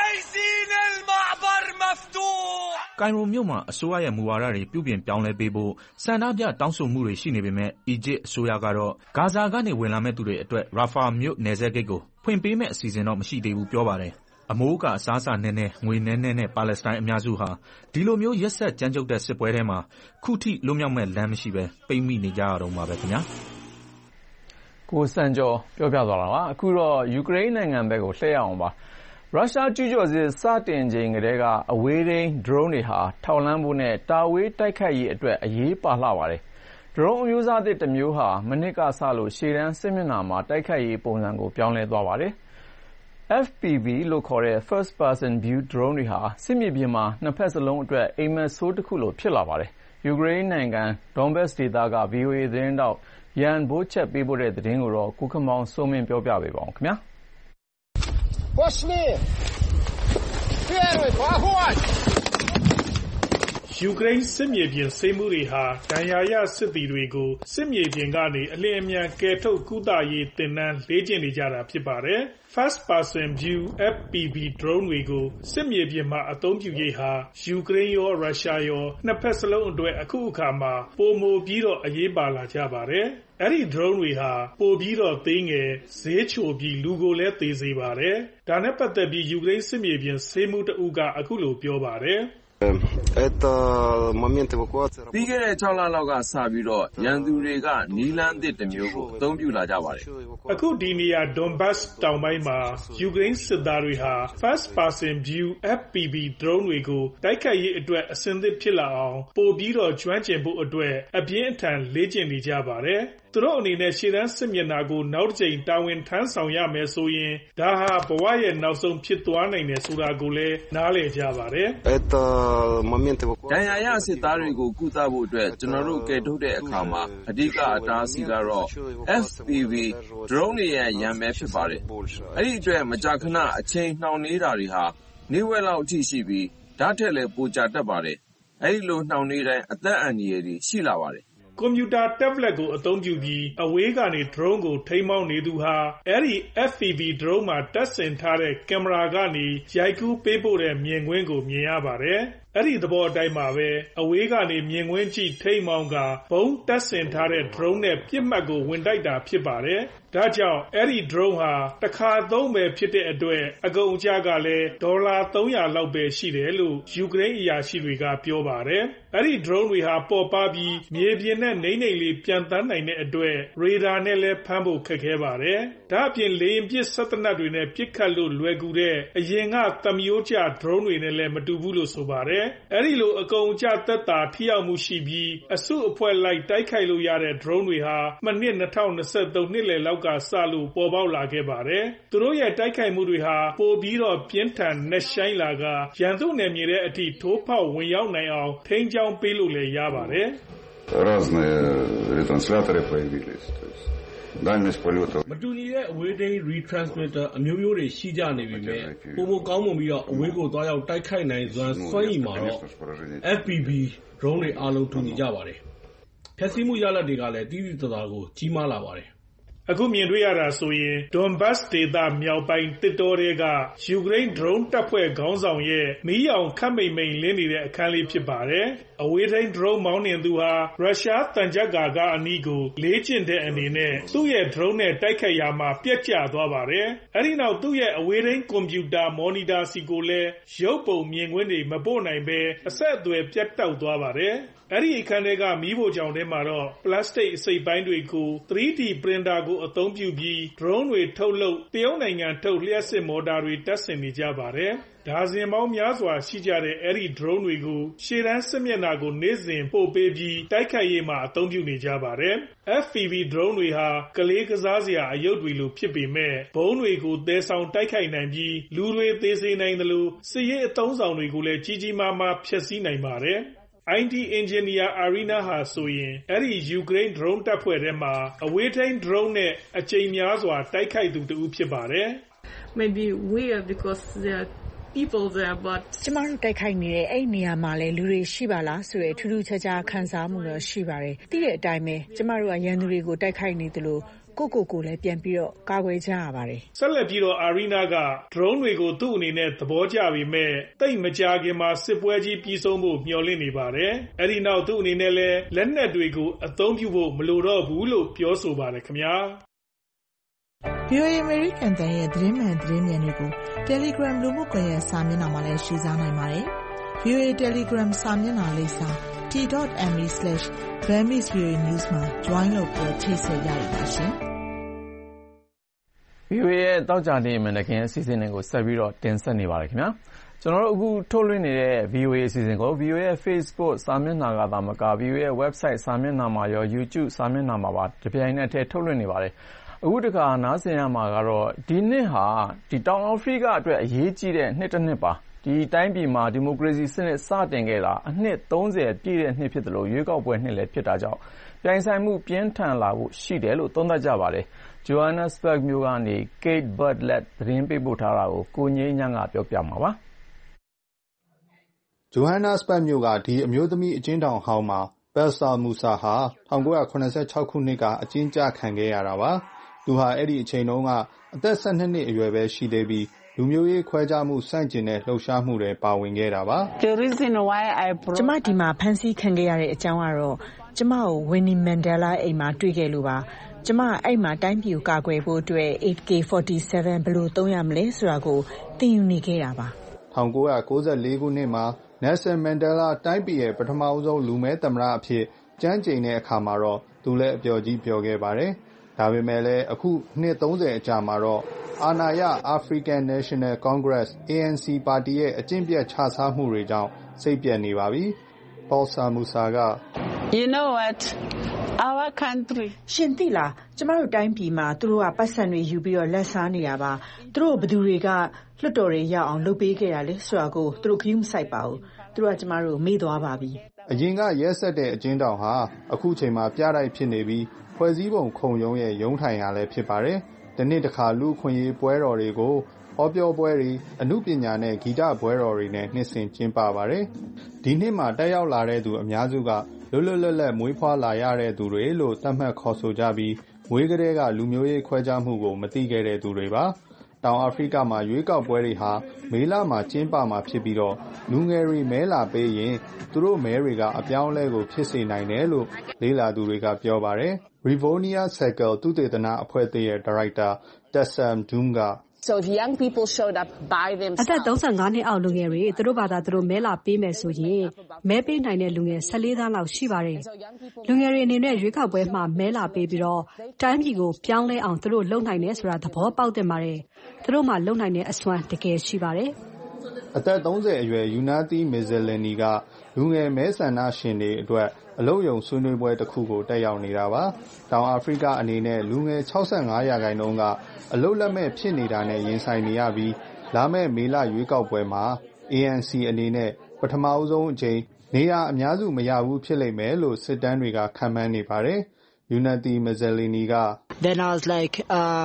ကိုင်ရိုမြို့မှာအစိုးရရဲ့မူဝါဒတွေပြုပြင်ပြောင်းလဲပေးဖို့ဆန္ဒပြတောင်းဆိုမှုတွေရှိနေပေမဲ့အီဂျစ်အစိုးရကတော့ဂါဇာကနေဝင်လာမဲ့သူတွေအတွက်ရာဖာမြို့နယ်စပ်ဂိတ်ကိုဖွင့်ပေးမဲ့အစီအစဉ်တော့မရှိသေးဘူးပြောပါတယ်။အမိုးကအစားအစာနည်းနည်းငွေနည်းနည်းနဲ့ပါလက်စတိုင်းအများစုဟာဒီလိုမျိုးရက်ဆက်ကြမ်းကြုတ်တဲ့စစ်ပွဲထဲမှာခုထိလွတ်မြောက်မဲ့လမ်းမရှိပဲပိတ်မိနေကြရတော့မှာပဲခင်ဗျာ။ကိုစံကျော်ပြောပြသွားတာပါ။အခုတော့ယူကရိန်းနိုင်ငံဘက်ကိုလှည့်ရအောင်ပါ။ရုရှားကျူးကျော်စစ်စတင်ချိန်ကတည်းကအဝေးထိန်း drone တွေဟာထောက်လှမ်းဖို့နဲ့တာဝေးတိုက်ခိုက်ရေးအတွက်အရေးပါလှပါတယ်။ drone အမျိုးအစားသစ်တစ်မျိုးဟာမနှစ်ကစလို့ရှေ့တန်းစစ်မျက်နှာမှာတိုက်ခိုက်ရေးပုံစံကိုပြောင်းလဲသွားပါတယ်။ FPV လို့ခေါ်တဲ့ First Person View drone တွေဟာစစ်မြေပြင်မှာနှစ်ဖက်စလုံးအတွက်အိမ်မက်ဆိုးတစ်ခုလိုဖြစ်လာပါတယ်။ယူကရိန်းနိုင်ငံ Donbas ဒေသက VOA သတင်းတောက်ရန်ဘိုးချက်ပေးပို့တဲ့သတင်းကိုတော့ကိုခမောင်စိုးမင်းပြောပြပေးပါဦးခင်ဗျာ။ Пошли! Первый, огонь! ယူကရိန်းစစ်မြေပြင်ဆေးမှုတွေဟာဒဏ်ရာရစစ်သည်တွေကိုစစ်မြေပြင်ကနေအလျင်အမြန်ကယ်ထုတ်ကုသရေးသင်တန်းလေ့ကျင့်နေကြတာဖြစ်ပါတယ်။ First Person View FPV drone တွေကိုစစ်မြေပြင်မှာအသုံးပြုရေးဟာယူကရိန်းရောရုရှားရောနှစ်ဖက်စလုံးအတွက်အခုအခါမှာပိုမိုပြီးတော့အရေးပါလာကြပါတယ်။အဲ့ဒီ drone တွေဟာပိုပြီးတော့သေးငယ်ဈေးချိုပြီးလူကိုလည်းသေစေပါတယ်။ဒါနဲ့ပတ်သက်ပြီးယူကရိန်းစစ်မြေပြင်ဆေးမှုတဦးကအခုလိုပြောပါတယ်။ပြီးခဲ့တဲ့6လလောက်ကစပြီးတော့ရန်သူတွေကနီလန်းသစ်တစ်မျိုးကိုအသုံးပြုလာကြပါတယ်။အခုဒီနေရာ Donbas တောင်ပိုင်းမှာယူကရိန်းစစ်သားတွေဟာ First Person View FPV drone တွေကိုတိုက်ခိုက်ရေးအတွက်အဆင်သင့်ဖြစ်လာအောင်ပိုပြီးတော့ကျွမ်းကျင်ဖို့အတွက်အပြင်းအထန်လေ့ကျင့်နေကြပါတယ်။သူတို့အနေနဲ့ရှေ့တန်းစစ်မျက်နှာကိုနောက်တစ်ချိန်တာဝန်ထမ်းဆောင်ရမယ်ဆိုရင်ဒါဟာဘဝရဲ့နောက်ဆုံးဖြစ်သွားနိုင်တယ်ဆိုတာကိုလည်းနားလည်ကြပါတယ်။ဒဏ်ရာရစစ်သားတွေကိုကုသဖို့အတွက်ကျွန်တော်တို့ကယ်ထုတ်တဲ့အခါမှာအဓိကအတားအဆီးကတော့ FPV drone တွေရဲ့ရန်ပဲဖြစ်ပါတယ်။အဲ့ဒီအတွက်မကြာခဏအချိန်နှောင့်နှေးတာတွေဟာနေ့ဝက်လောက်အထိရှိပြီးဒါထက်လည်းပိုကြာတတ်ပါတယ်။အဲ့ဒီလိုနှောင့်နှေးတိုင်းအသက်အန္တရာယ်တွေရှိလာပါတယ်။ကွန်ပျူတာ tablet ကိုအသုံးပြုပြီးအဝေးကနေ drone ကိုထိန်းမောင်းနေသူဟာအဲ့ဒီ FPV drone မှာတပ်ဆင်ထားတဲ့ကင်မရာကနေရိုက်ကူးပေးပို့တဲ့မြင်ကွင်းကိုမြင်ရပါတယ်။အဲ့ဒီသဘောအတိုင်းပါပဲအဝေးကနေမြင်ကွင်းကြည့်ထိန်းမောင်းကဘုံတပ်ဆင်ထားတဲ့ drone နဲ့ပြစ်မှတ်ကိုဝင်တိုက်တာဖြစ်ပါတယ်။ဒါကြောင့်အဲ့ဒီ drone ဟာတစ်ခါသုံးပဲဖြစ်တဲ့အတွက်အကုန်အကျကလည်းဒေါ်လာ300လောက်ပဲရှိတယ်လို့ယူကရိန်းအရာရှိတွေကပြောပါတယ်။အဲ့ဒီ drone တွေဟာပေါ်ပါပြီးမြေပြင်နဲ့နိမ့်နိမ့်လေးပြန်တန်းနိုင်တဲ့အတွက်ရေဒါနဲ့လည်းဖမ်းဖို့ခက်ခဲပါတယ်။ဒါအပြင်လေယာဉ်ပစ်စက်သေနတ်တွေနဲ့ပစ်ခတ်လို့လွယ်ကူတဲ့အရင်ကသမျိုးကျ drone တွေနဲ့လည်းမတူဘူးလို့ဆိုပါတယ်။အဲ့ဒီလိုအကုန်အကျသက်သာထိရောက်မှုရှိပြီးအစုအဖွဲ့လိုက်တိုက်ခိုက်လို့ရတဲ့ drone တွေဟာမနှစ်2023နှစ်လယ်လောက်ကစလို့ပေါ်ပေါက်လာခဲ့ပါတယ်။သူတို့ရဲ့တိုက်ခိုက်မှုတွေဟာပိုပြီးတော့ပြင်းထန်နှက်ရှိုင်းလာကရန်သူနယ်မြေတဲ့အထိထိုးဖောက်ဝင်ရောက်နိုင်အောင်ထိန်းကျောင်းပေးလို့လည်းရပါတယ်။ разные ретрансляторы появились, то есть дальность полета မတူညီတဲ့အဝေးထိန်း retransmitter အမျိုးမျိုးတွေရှိကြနေပြီမဲ့ပုံမကောင်းမွန်ပြီးတော့အဝေးကိုသွားရောက်တိုက်ခိုက်နိုင်စွမ်းစွမ်းရည်မှာတော့ FPV drone တွေအားလုံးတူညီကြပါတယ်။ဖြတ်စည်းမှုရလဒ်တွေကလည်းတိတိကျကျကိုကြီးမားလာပါတယ်။အခုမြင်တွေ့ရတာဆိုရင် Donbas ဒေသမြောက်ပိုင်းတစ်တောတွေကယူကရိန်း drone တပ်ဖွဲ့ခေါင်းဆောင်ရဲ့မီးရောင်ခတ်မိန်မိန်လင်းနေတဲ့အခန်းလေးဖြစ်ပါတယ်။အဝေးထိန်း drone မောင်းနှင်သူဟာရုရှားတန်ကြပ်ကာကအနီးကိုလေ့ကျင့်တဲ့အနေနဲ့သူ့ရဲ့ drone နဲ့တိုက်ခိုက်ရာမှာပြက်ကျသွားပါတယ်။အဲဒီနောက်သူ့ရဲ့အဝေးထိန်းကွန်ပျူတာမော်နီတာစီကိုလည်းရုပ်ပုံမြင်ကွင်းတွေမပို့နိုင်ပဲအဆက်အသွယ်ပြတ်တောက်သွားပါတယ်။အဲ့ဒီအခန်းထဲကမီးဖိုချောင်ထဲမှာတော့ပလတ်စတစ်အစိတ်ပိုင်းတွေကို 3D printer ကိုအသုံးပြုပြီး drone တွေထုတ်လုပ်တရုတ်နိုင်ငံထုတ်လျှပ်စစ်မော်တာတွေတပ်ဆင်နေကြပါတယ်။ဒါဇင်ပေါင်းများစွာရှိကြတဲ့အဲ့ဒီ drone တွေကိုရှေ့တန်းစစ်မျက်နှာကိုနေ့စဉ်ပို့ပေးပြီးတိုက်ခိုက်ရေးမှာအသုံးပြုနေကြပါတယ်။ FPV drone တွေဟာကလေးကစားစရာအယုတ်တွေလိုဖြစ်ပေမဲ့ဘုံတွေကိုသယ်ဆောင်တိုက်ခိုက်နိုင်ပြီးလူတွေသေစေနိုင်တယ်လို့စစ်ရေးအသုံးဆောင်တွေကိုလည်းကြီးကြီးမားမားဖျက်ဆီးနိုင်ပါတယ်။ IT Engineer Arena ဟာဆိုရင်အဲ့ဒီယူကရိန်း drone တပ်ဖွဲ့ထဲမှာအဝေးထိန်း drone နဲ့အကြိမ်များစွာတိုက်ခိုက်သူတူဖြစ်ပါတယ်။ Maybe weird because there are people there but ကျမတို့တိုက်ခိုက်နေတဲ့အဲ့နေရာမှာလဲလူတွေရှိပါလားဆိုတဲ့ထူးထူးခြားခြားခံစားမှုတော့ရှိပါတယ်။သိတဲ့အတိုင်းပဲကျမတို့ကရန်သူတွေကိုတိုက်ခိုက်နေသလိုကိုလည်းပြန်ပြီးတော့ကာကွယ်ကြရပါတယ်။ဆက်လက်ပြီးတော့ Arena က drone တွေကိုသူ့အနေနဲ့သဘောကျပေမဲ့တိတ်မကြခင်မှာစစ်ပွဲကြီးပြီးဆုံးဖို့မျှော်လင့်နေပါတယ်။အဲဒီနောက်သူ့အနေနဲ့လည်းလက်နက်တွေကိုအသုံးပြုဖို့မလိုတော့ဘူးလို့ပြောဆိုပါတယ်ခင်ဗျာ။ VOA American တန်ရဲ့သတင်းမှန်သတင်းမြန်တွေကို Telegram လူမှုကွန်ရက်စာမျက်နှာမှာလည်းရှင်းပြနိုင်ပါတယ်။ VOA Telegram စာမျက်နှာလိပ်စာ t.me/Burmese VOA News မှာ join လုပ်ပြီးချိတ်ဆက်ရပါရှင်။ VOA ရဲ့တောက်ကြနေမနခင်အစီအစဉ်တွေကိုဆက်ပြီးတော့တင်ဆက်နေပါတယ်ခင်ဗျာ။ကျွန်တော်တို့အခုထုတ်လွှင့်နေတဲ့ VOA အစီအစဉ်ကို VOA ရဲ့ Facebook စာမျက်နှာကသာမက VOA ရဲ့ website စာမျက်နှာမှာရော YouTube စာမျက်နှာမှာပါတပြိုင်နက်တည်းထုတ်လွှင့်နေပါတယ်။အခုတခါနားဆင်ရမှာကတော့ဒီနှစ်ဟာဒီတောင်အာဖရိကအတွက်အရေးကြီးတဲ့နှစ်တစ်နှစ်ပါ။ဒီတိုင်းပြည်မှာဒီမိုကရေစီစနစ်စတင်ခဲ့တာအနှစ်30ပြည့်တဲ့နှစ်ဖြစ်တယ်လို့ရွေးကောက်ပွဲနှစ်လည်းဖြစ်တာကြောင့်ပြိုင်ဆိုင်မှုပြင်းထန်လာဖို့ရှိတယ်လို့သုံးသပ်ကြပါတယ်။ Johannesburg မြို့ကနေ Kate Bartlett သတင်းပေးပို့ထားတာကိုကိုငြိမ်းချမ်းကပြောပြမှာပါ။ဂျိုဟန်နာစဘတ်မြို့ကဒီအမျိုးသမီးအကျဉ်းထောင်ဟောင်းမှာဘယ်ဆာမူဆာဟာ1986ခုနှစ်ကအကျဉ်းကျခံခဲ့ရတာပါသူဟာအဲ့ဒီအချိန်တုန်းကအသက်12နှစ်အရွယ်ပဲရှိသေးပြီးလူမျိုးရေးခွဲခြားမှုစန့်ကျင်တဲ့လှုပ်ရှားမှုတွေပါဝင်ခဲ့တာပါကျမဒီမှာဖန်ဆီးခံခဲ့ရတဲ့အကြောင်းကတော့ကျမကိုဝင်းနီမန်ဒဲလာအိမ်မှာတွေ့ခဲ့လို့ပါကျမအဲ့မှာတိုင်းပြည်ကိုကာကွယ်ဖို့အတွက် AK47 ဘယ်လိုသုံးရမလဲဆိုတာကိုသင်ယူနေခဲ့တာပါ 1994ခုနှစ်မှာNelson Mandela တိုင်းပြည်ရဲ့ပထမဆုံးလူမဲသမ္မတအဖြစ်ကျမ်းကျိန်တဲ့အခါမှာတော့သူလည်းအပျော်ကြီးပြောခဲ့ပါတယ်ဒါပေမဲ့လည်းအခုနှစ်30အကြာမှာတော့အာဏာရ African National Congress ANC ပါတီရဲ့အကျင့်ပြတ်ခြစားမှုတွေကြောင့်စိတ်ပျက်နေပါပြီ။ Paul Samusa က You know what our country ရှင်သိလားကျမတို့တိုင်းပြည်မှာသူတို့ကပတ်စံတွေယူပြီးတော့လက်စားနေတာပါသူတို့ဘယ်သူတွေကလွတ်တော်တွေရအောင်လုပ်ပေးခဲ့တာလဲဆိုတာကိုသူတို့ခရီးမဆိုင်ပါဘူးသူတို့ကကျမတို့မေ့သွားပါပြီအရင်ကရဲဆက်တဲ့အကျဉ်းထောင်ဟာအခုချိန်မှာပြတိုက်ဖြစ်နေပြီးဖွဲ့စည်းပုံခုံရုံးရဲ့ရုံးထိုင်ရာလည်းဖြစ်ပါတယ်။ဒီနေ့တစ်ခါလူခွင့်ရေးပွဲတော်တွေကိုဟောပြောပွဲတွေအမှုပညာနဲ့ဂီတပွဲတော်တွေနဲ့နှစ်စဉ်ကျင်းပပါတယ်။ဒီနှစ်မှာတက်ရောက်လာတဲ့သူအများစုကလွတ်လပ်မွေးဖွားလာရတဲ့သူတွေလို့သတ်မှတ်ခေါ်ဆိုကြပြီးမွေးကလေးကလူမျိုးရေးခွဲခြားမှုကိုမသိခဲ့တဲ့သူတွေပါ။တောင်အာဖရိကမှာရွေးကောက်ပွဲတွေဟာမေလမှာကျင်းပမှာဖြစ်ပြီးတော့လူငယ်တွေမဲလာပေးရင်သူတို့မဲတွေကအပြောင်းအလဲကိုဖြစ်စေနိုင်တယ်လို့လေ့လာသူတွေကပြောပါတယ်။ Rivonia Circle သုတေသနအဖွဲ့သစ်ရဲ့ဒါရိုက်တာ Tessam Doom က So the young people showed up by themselves. အသက်35နှစ်အောက်လူငယ်တွေသူတို့ဘာသာသူတို့မဲလာပေးမယ်ဆိုရင်မဲပေးနိုင်တဲ့လူငယ်14သန်းလောက်ရှိပါတယ်။လူငယ်တွေအနေနဲ့ရွေးကောက်ပွဲမှာမဲလာပေးပြီးတော့တိုင်းပြည်ကိုပြောင်းလဲအောင်သူတို့လုပ်နိုင်တယ်ဆိုတာသဘောပေါက်တင်ပါတယ်။သူတို့မှလုပ်နိုင်တဲ့အစွမ်းတကယ်ရှိပါတယ်။အသက်30အရွယ် Unati Mizzeleni ကလူငယ်မဲဆန္ဒရှင်တွေအတွက်အလုပ်ရုံဆွေးနွေးပွဲတစ်ခုကိုတက်ရောက်နေတာပါ။တောင်အာဖရိကအနေနဲ့လူငယ်65%ကအလုပ်လက်မဲ့ဖြစ်နေတာနဲ့ရင်ဆိုင်နေရပြီးလာမယ့်မေလရွေးကောက်ပွဲမှာ ANC အနေနဲ့ပထမဆုံးအကြိမ်နေရာအများစုမရဘူးဖြစ်လိမ့်မယ်လို့စစ်တမ်းတွေကခန့်မှန်းနေပါတယ်။ Unati Mizzeleni က Then I was like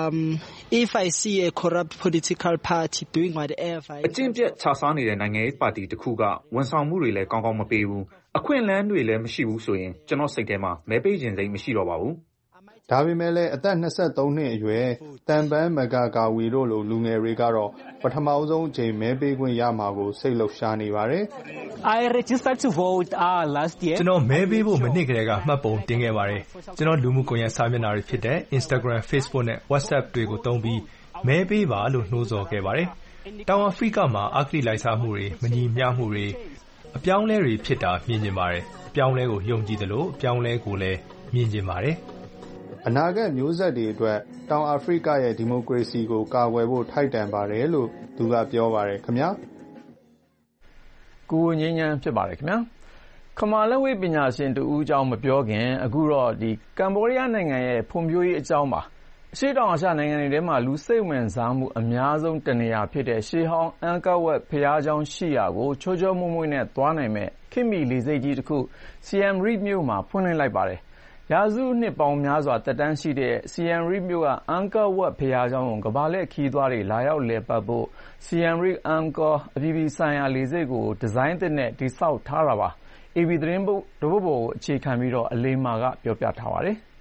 if I see a corrupt political party doing whatever အကျင့်ပြတ်ခြစားနေတဲ့နိုင်ငံရေးပါတီတစ်ခုကဝန်ဆောင်မှုတွေလည်းကောင်းကောင်းမပေးဘူးအခွင့်အလမ်းတွေလည်းမရှိဘူးဆိုရင်ကျွန်တော်စိတ်ထဲမှာမဲပေးခြင်းစိတ်မရှိတော့ပါဘူးဒါပေမဲ့လည်းအသက်23နှစ်အရွယ်တန်ပန်းမဂါကာဝီတို့လိုလူငယ်တွေကတော့ပထမဆုံးအချိန်မဲပေးခွင့်ရမှာကိုစိတ်လှုပ်ရှားနေပါတယ် I registered to vote last year ကျွန်တော်မဲပေးဖို့မနှစ်ကလေးကမှတ်ပုံတင်ခဲ့ပါတယ်ကျွန်တော်လူမှုကွန်ရက်စာမျက်နှာတွေဖြစ်တဲ့ Instagram, Facebook နဲ့ WhatsApp တွေကိုသုံးပြီးမဲပေးပါလို့နှိုးဆော်ခဲ့ပါတယ်တောင်အာဖရိကမှာအဂတိလိုက်စားမှုတွေမညီမျှမှုတွေအပြောင်းလဲတွေဖြစ်တာမြင်ကျင်ပါတယ်အပြောင်းလဲကိုယုံကြည်သလိုအပြောင်းလဲကိုလည်းမြင်ကျင်ပါတယ်အနာဂတ်မျိုးဆက်တွေအတွက်တောင်အာဖရိကရဲ့ဒီမိုကရေစီကိုကာကွယ်ဖို့ထိုက်တန်ပါတယ်လို့သူကပြောပါတယ်ခင်ဗျာကိုငင်းညမ်းဖြစ်ပါတယ်ခင်ဗျာခမာလက်ဝိပညာရှင်တူဦးအကြောင်းမပြောခင်အခုတော့ဒီကမ္ဘောဒီးယားနိုင်ငံရဲ့ဖွံ့ဖြိုးရေးအကြောင်းပါအရှေ့တောင်အာရှနိုင်ငံတွေထဲမှာလူစိတ်ဝင်စားမှုအများဆုံးတနေရာဖြစ်တဲ့ရှေးဟောင်းအန်ကာဝက်ဖျားကျောင်းရှိရာကိုချိုးချိုးမွေ့မွေ့နဲ့သွားနိုင်မဲ့ခေတ်မီလေဆိပ်ကြီးတစ်ခု Siem Reap မြို့မှာဖွင့်လှစ်လိုက်ပါတယ်ရာစုနှစ်ပေါင်းများစွာတက်တန်းရှိတဲ့ Siem Reap မြို့ကအန်ကာဝက်ဖျားကျောင်းကိုကမ္ဘာလှည့်ခရီးသွားတွေလာရောက်လည်ပတ်ဖို့ Siem Reap Angkor အပြည်ပြည်ဆိုင်ရာလေဆိပ်ကိုဒီဇိုင်းသစ်နဲ့တည်ဆောက်ထားတာပါ။ AB သတင်းပုဒ်ကိုအခြေခံပြီးတော့အလေးမာကပြောပြထားပါတယ်။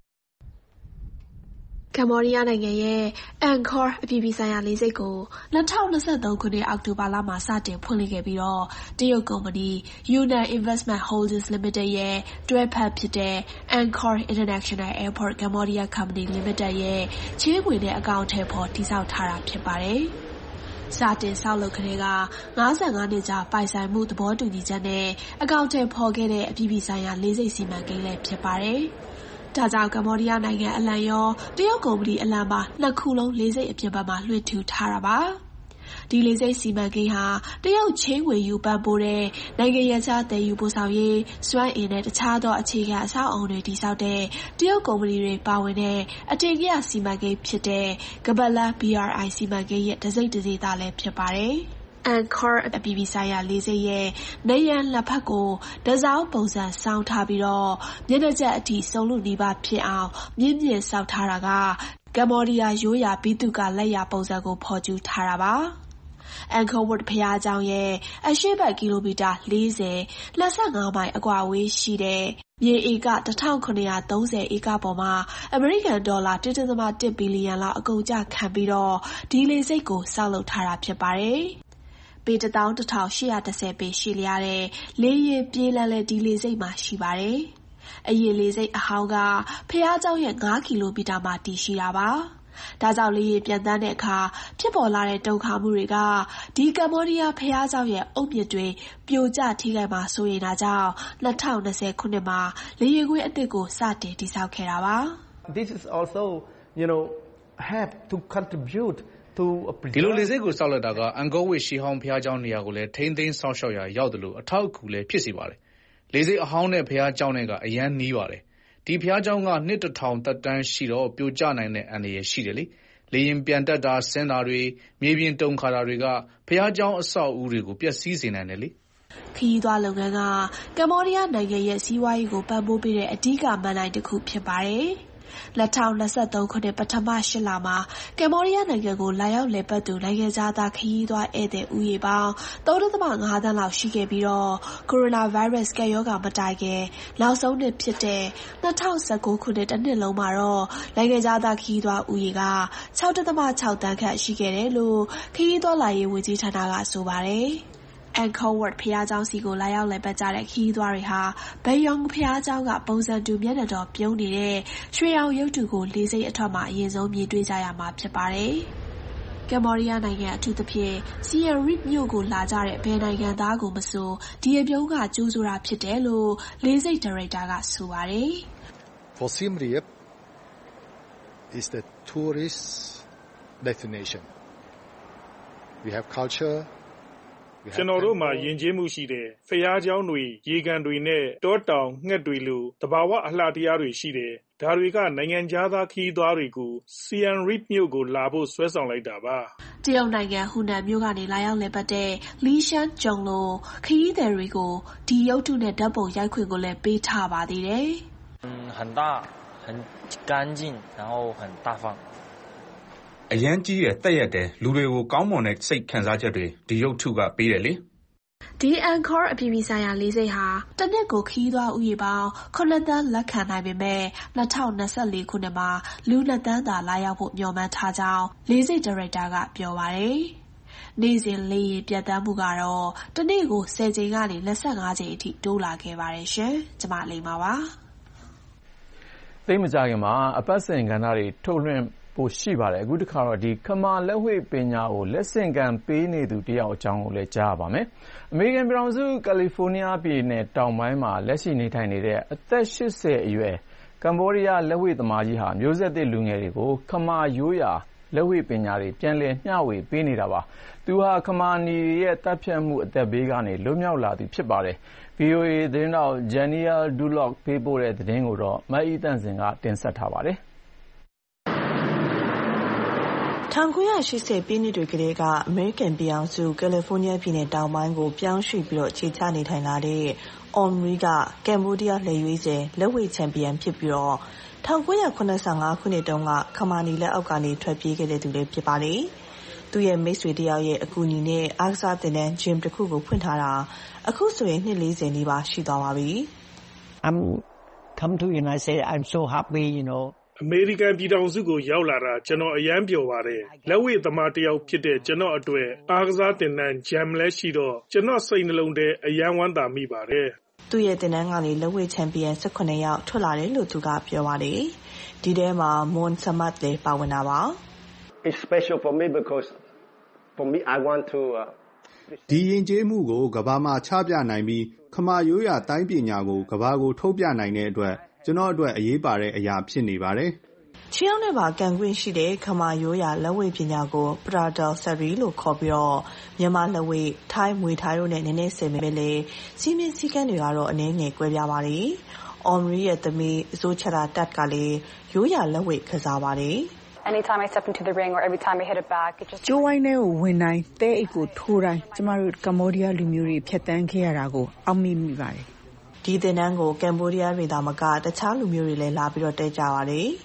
ကမ္ဘောဒီးယားနိုင်ငံရဲ့အန်ကောအပြည်ပြည်ဆိုင်ရာလေဆိပ်ကို2023ခုနှစ်အောက်တိုဘာလမှာစတင်ဖွင့်လှစ်ခဲ့ပြီးတော့တရုတ်ကုမ္ပဏီ Yunnan Investment Holdings Limited ရဲ့တွဲဖက်ဖြစ်တဲ့ Angkor International Airport Cambodia Company Limited ရဲ့ချေးငွေနဲ့အကောင့်ထဲပေါ်တည်ဆောက်ထားတာဖြစ်ပါတယ်။စတင်ဆောက်လုပ်ကလေးက55နှစ်ကြာပိုင်ဆိုင်မှုသဘောတူညီချက်နဲ့အကောင့်ထဲပေါ်ခဲ့တဲ့အပြည်ပြည်ဆိုင်ရာလေဆိပ်စီမံကိန်းလည်းဖြစ်ပါတယ်။ဒါကြောင့်ကမ္ဘောဒီးယားနိုင်ငံအလံရောတရုတ်ကုမ္ပဏီအလံပါနှစ်ခုလုံးလေဆိပ်အပြင်ဘက်မှာလွှင့်ထူထားတာပါဒီလေဆိပ်စီမံကိန်းဟာတရုတ်ချင်းငွေယူပံ့ပိုးတဲ့နိုင်ငံရေးခြားတည်ယူပို့ဆောင်ရေးစွမ်းအင်နဲ့တခြားသောအခြေခံအဆောက်အအုံတွေတည်ဆောက်တဲ့တရုတ်ကုမ္ပဏီတွေပါဝင်တဲ့အထင်ကရစီမံကိန်းဖြစ်တဲ့ကမ္ဘာလန် BRI စီမံကိန်းရဲ့တစိမ့်တစေသားလည်းဖြစ်ပါတယ်အန်ကောအပြည်ပြည်ဆိုင်ရာလေဆိပ်ရဲ့နေရန်လက်ဖက်ကိုတစောင်းပုံစံစောင်းထားပြီးတော့မျက်နှာကျက်အထိစုံလူနီးပါးဖြစ်အောင်မြင့်မြင့်ဆောက်ထားတာကကမ္ဘောဒီးယားရိုးရာဘီသူကလက်ရာပုံစံကိုဖော်ကျူးထားတာပါအန်ကောဝတ်ဘုရားကျောင်းရဲ့အရှေ့ဘက်ကီလိုမီတာ40 25 မိုင်အကွာအဝေးရှိတဲ့မြေဧက 1730 ဧကပေါ်မှာအမေရိကန်ဒေါ်လာ 1.1 ဘီလီယံလောက်အကုန်အကျခံပြီးတော့ဒီလေဆိပ်ကိုဆောက်လုပ်ထားတာဖြစ်ပါတယ်။ပေ 11,810 ပေရှိလျားတဲ့လေယာဉ်ပြေးလမ်းလည်းဒီလေဆိပ်မှာရှိပါတယ်။အရင်လေဆိပ်အဟောင်းကဘုရားကျောင်းရဲ့5 ကီလိုမီတာမှာတည်ရှိတာပါ။ဒါကြောင့်လေယာဉ်ပြန်တန်းတဲ့အခါဖြစ်ပေါ်လာတဲ့တုန်ခါမှုတွေကဒီကမ္ဘောဒီးယားဘုရားကျောင်းရဲ့အုတ်မြစ်တွေပြိုကျထိခိုက်မှာစိုးရိမ်တာကြောင့်2020 ခုနှစ်မှာလေယာဉ်ကွင်းအသစ်ကိုစတင်တည်ဆောက်ခဲ့တာပါ။ This is also, have to contribute to ဒီလိုလေဆိပ်ကိုဆောက်လုပ်တာကအန်ကောဝတ်ရှီဟောင်းဘုရားကျောင်းနေရာကိုလည်းထိန်းသိမ်းစောင့်ရှောက်ရာရောက်တယ်လို့အထောက်အကူလည်းဖြစ်စေပါတယ်။လေဆိပ်အဟောင်းနဲ့ဘုရားကျောင်းနဲ့ကအရန်နီးပါတယ်။ဒီဘုရားကျောင်းကနှစ် 1000 သက်တမ်းရှိတော့ပြိုကျနိုင်တဲ့အန္တရာယ်ရှိတယ်လေ။လေယာဉ်ပြန်တက်တာဆင်းတာတွေမြေပြင်တုန်ခါတာတွေကဘုရားကျောင်းအဆောက်အဦတွေကိုပျက်စီးစေနိုင်တယ်လေ။ခရီးသွားလုပ်ငန်းကကမ္ဘောဒီးယားနိုင်ငံရဲ့စီးပွားရေးကိုပံ့ပိုးပေးတဲ့အဓိကမဏ္ဍိုင်တစ်ခုဖြစ်ပါတယ်။2023 ခုနှစ်ပထမ8 လမှာကမ္ဘောဒီးယားနိုင်ငံကိုလာရောက်လည်ပတ်သူနိုင်ငံသားခရီးသွားဧည့်သည်ဦးရေပေါင်း 3.5 သန်းလောက်ရှိခဲ့ပြီးတော့ကိုရိုနာဗိုင်းရပ်စ်ကပ်ရောဂါမတိုင်ခင်နောက်ဆုံးနှစ်ဖြစ်တဲ့2019 ခုနှစ်တစ်နှစ်လုံးမှာတော့နိုင်ငံသားခရီးသွားဦးရေက 6.6 သန်းခန့်ရှိခဲ့တယ်လို့ခရီးသွားလာရေးဝန်ကြီးဌာနကဆိုပါတယ်။အန်ကောဝတ်ဘုရားကျောင်းစီကိုလာရောက်လည်ပတ်ကြတဲ့ခရီးသွားတွေဟာဘယ်ယောင်ဘုရားကျောင်းကပုံစံတူမျက်နှာတော်ပြုံးနေတဲ့ရွှေရောင်ရုပ်တုကိုလေဆိပ်အထွက်မှာအရင်ဆုံးမြင်တွေ့ကြရမှာဖြစ်ပါတယ်။ကမ္ဘောဒီးယားနိုင်ငံအထူးသဖြင့်စီယမ်ရစ်မြို့ကိုလာကြတဲ့ဘယ်နိုင်ငံသားကိုမဆိုဒီအပြုံးကကျိုးဆိုတာဖြစ်တယ်လို့လေဆိပ်ဒါရိုက်တာကဆိုပါတယ်။ For Siem Reap is the tourist destination. We have culture ကျွန်တော်တို့မှာယဉ်ကျေးမှုရှိတယ်။ဖျားเจ้าတွေရေကန်တွေနဲ့တောတောင်ငှက်တွေလိုတဘာဝအလှတရားတွေရှိတယ်။ဒါတွေကနိုင်ငံသားခရီးသွားတွေကိုစီယမ်ရစ်မြို့ကိုလာဖို့ဆွဲဆောင်လိုက်တာပါ။တရုတ်နိုင်ငံဟူနန်မြို့ကနေလာရောက်လည်ပတ်တဲ့လီရှန်ကျုံလိုခရီးသည်တွေကိုဒီရုပ်တုနဲ့ဓာတ်ပုံရိုက်ခွင့်ကိုလည်းပေးထားပါသေးတယ်။很大很干净然后很大方အရန်ကြီးတယ်တက်ရက်တယ်လူတွေကိုကောင်းမွန်တဲ့စိတ်ခံစားချက်တွေဒီရုပ်ထုကပေးတယ်လေဒီအန်ကောအပြည်ပြည်ဆိုင်ရာလေဆိပ်ဟာတစ်နှစ်ကိုခရီးသွားဦးရေပေါင်း9 သန်းလက်ခံနိုင်ပေမဲ့2024 ခုနှစ်မှာလူ2 သန်းသာလာရောက်ဖို့မျှော်မှန်းထားကြောင်းလေဆိပ်ဒါရိုက်တာကပြောပါတယ်။နေ့စဉ်လေယာဉ်ပြတ်သန်းမှုကတော့တစ်နေ့ကို10 ကြိမ်ကနေ25 ကြိမ်အထိတိုးလာခဲ့ပါတယ်ရှင်။ကျွန်မလိမ္မာပါ။သိမကြခင်မှာအပတ်စဉ်ကဏ္ဍတွေထုတ်လွှင့်ပိုရှိပါတယ်အခုတစ်ခါတော့ဒီခမာလက်ဝှေ့ပညာကိုလက်ဆင့်ကမ်းပေးနေသူတယောက်အကြောင်းကိုလည်းကြားရပါမယ်အမေရိကန်ပြည်ထောင်စုကယ်လီဖိုးနီးယားပြည်နယ်တောင်ပိုင်းမှာလက်ရှိနေထိုင်နေတဲ့အသက်80အရွယ်ကမ္ဘောဒီးယားလက်ဝှေ့သမားကြီးဟာမျိုးဆက်သစ်လူငယ်တွေကိုခမာရိုးရာလက်ဝှေ့ပညာတွေပြန်လည်မျှဝေပေးနေတာပါသူဟာခမာနီရဲ့တပ်ဖြတ်မှုအသက်ဘေးကနေလွတ်မြောက်လာသူဖြစ်ပါတယ်VOA သတင်းတောက်ဂျန်နီယာဒူလော့ပေးပို့တဲ့သတင်းကိုတော့မအီတန့်စင်ကတင်ဆက်ထားပါတယ် 1980 ပြည့်နှစ်တွေကတည်းကအမေရိကန်ပြည်ထောင်စုကယ်လီဖိုးနီးယားပြည်နယ်တောင်ပိုင်းကိုပြောင်းရွှေ့ပြီးအခြေချနေထိုင်လာတဲ့အော်မရီကကမ္ဘောဒီးယားလက်ရွေးစင်လက်ဝှေ့ချန်ပီယံဖြစ်ပြီးတော့1985 ခုနှစ်တုန်းကခမာနီလက်အောက်ကနေထွက်ပြေးခဲ့တဲ့သူလည်းဖြစ်ပါတယ်။သူ့ရဲ့မိတ်ဆွေတယောက်ရဲ့အကူအညီနဲ့အားကစားသင်တန်းဂျင်တစ်ခုကိုဖွင့်ထားတာအခုဆိုရင်နှစ်40နီးပါးရှိသွားပါပြီ။ I'm come to United States I'm so happy အမေရိကန်ပြည်ထောင်စုကိုရောက်လာတာကျွန်တော်အယမ်းပျော်ပါတယ်။လက်ဝှေ့သမားတစ်ယောက်ဖြစ်တဲ့ကျွန်တော်အတွက်အားကစားသင်တန်းဂျမ်လည်းရှိတော့ကျွန်တော်စိတ်နှလုံးထဲအယမ်းဝမ်းသာမိပါတယ်။သူ့ရဲ့သင်တန်းကနေလက်ဝှေ့ချန်ပီယံ18ယောက်ထွက်လာတယ်လို့သူကပြောပါတယ်။ဒီထဲမှာမွန်ဆမတ်လည်းပါဝင်တာပါ။ It's special for me because for me I want to ဒီယဉ်ကျေးမှုကိုကမ္ဘာမှာချပြနိုင်ပြီးခမာရိုးရာတိုင်းပညာကိုကမ္ဘာကိုထုတ်ပြနိုင်တဲ့အတွက်ကျွန်တော်အတွက်အရေးပါတဲ့အရာဖြစ်နေပါတယ်။ချီအောင်နဲ့ပါကန်ခွင့်ရှိတဲ့ခမာရိုးရာလက်ဝှေ့ပညာကိုပရာဒယ်ဆရီလို့ခေါ်ပြီးတော့မြန်မာလက်ဝှေ့ထိုင်းမွေထိုင်းတို့နဲ့နည်းနည်းဆင်ပေမဲ့လေစီမင်းစည်းကမ်းတွေကတော့အနည်းငယ်ကွဲပြားပါတယ်။အော်မရီရဲ့သမီးဇိုချရာတတ်ကလည်းရိုးရာလက်ဝှေ့ကစားပါတယ်။ Anytime I step into the ring or every time I hit it back it just ကျိုးဝိုင်းထဲကိုဝင်တိုင်းတဲအိတ်ကိုထိုးတိုင်းကျမတို့ကမ္ဘောဒီးယားလူမျိုးတွေဖြတ်တန်းခဲ့ရတာကိုအောက်မေ့မိပါတယ်ဒီသင်တန်းကိုကမ်ဘောဒီးယားတွေသာမကတခြားလူမျိုးတွေလည်းလာပြီးတော့တက်ကြပါတယ်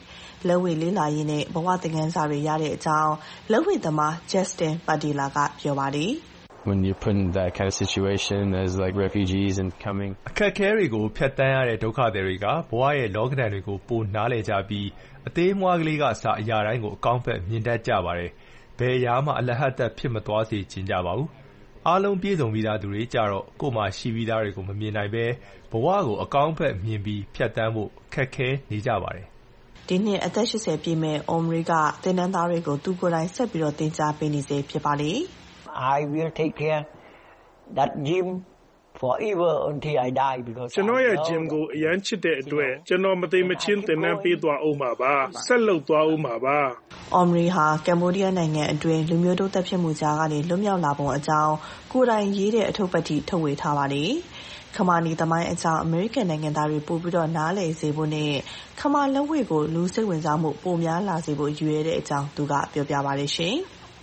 လက်ဝှေ့လေးလာရေးနဲ့ဘဝသင်ခန်းစာတွေရတဲ့အကြောင်းလက်ဝှေ့သမား Justin Padilla ကပြောပါတယ်။ When you put in that kind of situation as like refugees and coming အခက်အခဲတွေကိုဖြတ်သန်းရတဲ့ဒုက္ခသည်တွေကဘဝရဲ့လောကဓာတ်တွေကိုပိုနားလည်ကြပြီးအသေးမွှားကလေးကအစအရာတိုင်းကိုအကောင်းဘက်မြင်တတ်ကြပါတယ်။ဘယ်အရာမှအလဟတ်သက်ဖြစ်မသွားစေချင်ကြပါဘူး။အားလုံးပြည့်စုံပြီးသားသူတွေကြတော့ကိုယ်မှာရှိပြီးသားတွေကိုမမြင်နိုင်ဘဲဘဝကိုအကောင်းဘက်မြင်ပြီးဖြတ်သန်းဖို့ခက်ခဲနေကြပါတယ်။ဒီနှစ်အသက်80ပြည့်မဲ့ Omri ကသင်တန်းသားတွေကိုသူကိုယ်တိုင်ဆက်ပြီးတော့သင်ကြားပေးနေစေဖြစ်ပါလေ။ I will take care that gym forever until I die because ကျွန်တော်ရဲ့ gym ကိုအရန်ချစ်တဲ့အတွက်ကျွန်တော်မသိမချင်းသင်တန်းပေးသွားအောင်ပါပါဆက်လုပ်သွားအောင်ပါပါ Omri ဟာကမ္ဘောဒီးယားနိုင်ငံအတွင်းလူမျိုးတုံးသတ်ဖြတ်မှုကြားကနေလွတ်မြောက်လာပုံအကြောင်းကိုယ်တိုင်ရေးတဲ့အထုပ်ပတ်ထိထုတ်ဝေထားပါတယ်ခမာနီသမိုင်းအကြောင်းအမေရိကန်နိုင်ငံသားတွေပို့ပြီးတော့နားလည်စေဖို့နဲ့ခမာလက်ဝှေ့ကိုလူစိတ်ဝင်စားမှုပိုများလာစေဖို့ရည်ရွယ်တဲ့အကြောင်းသူကပြောပြပါတယ်ရှင်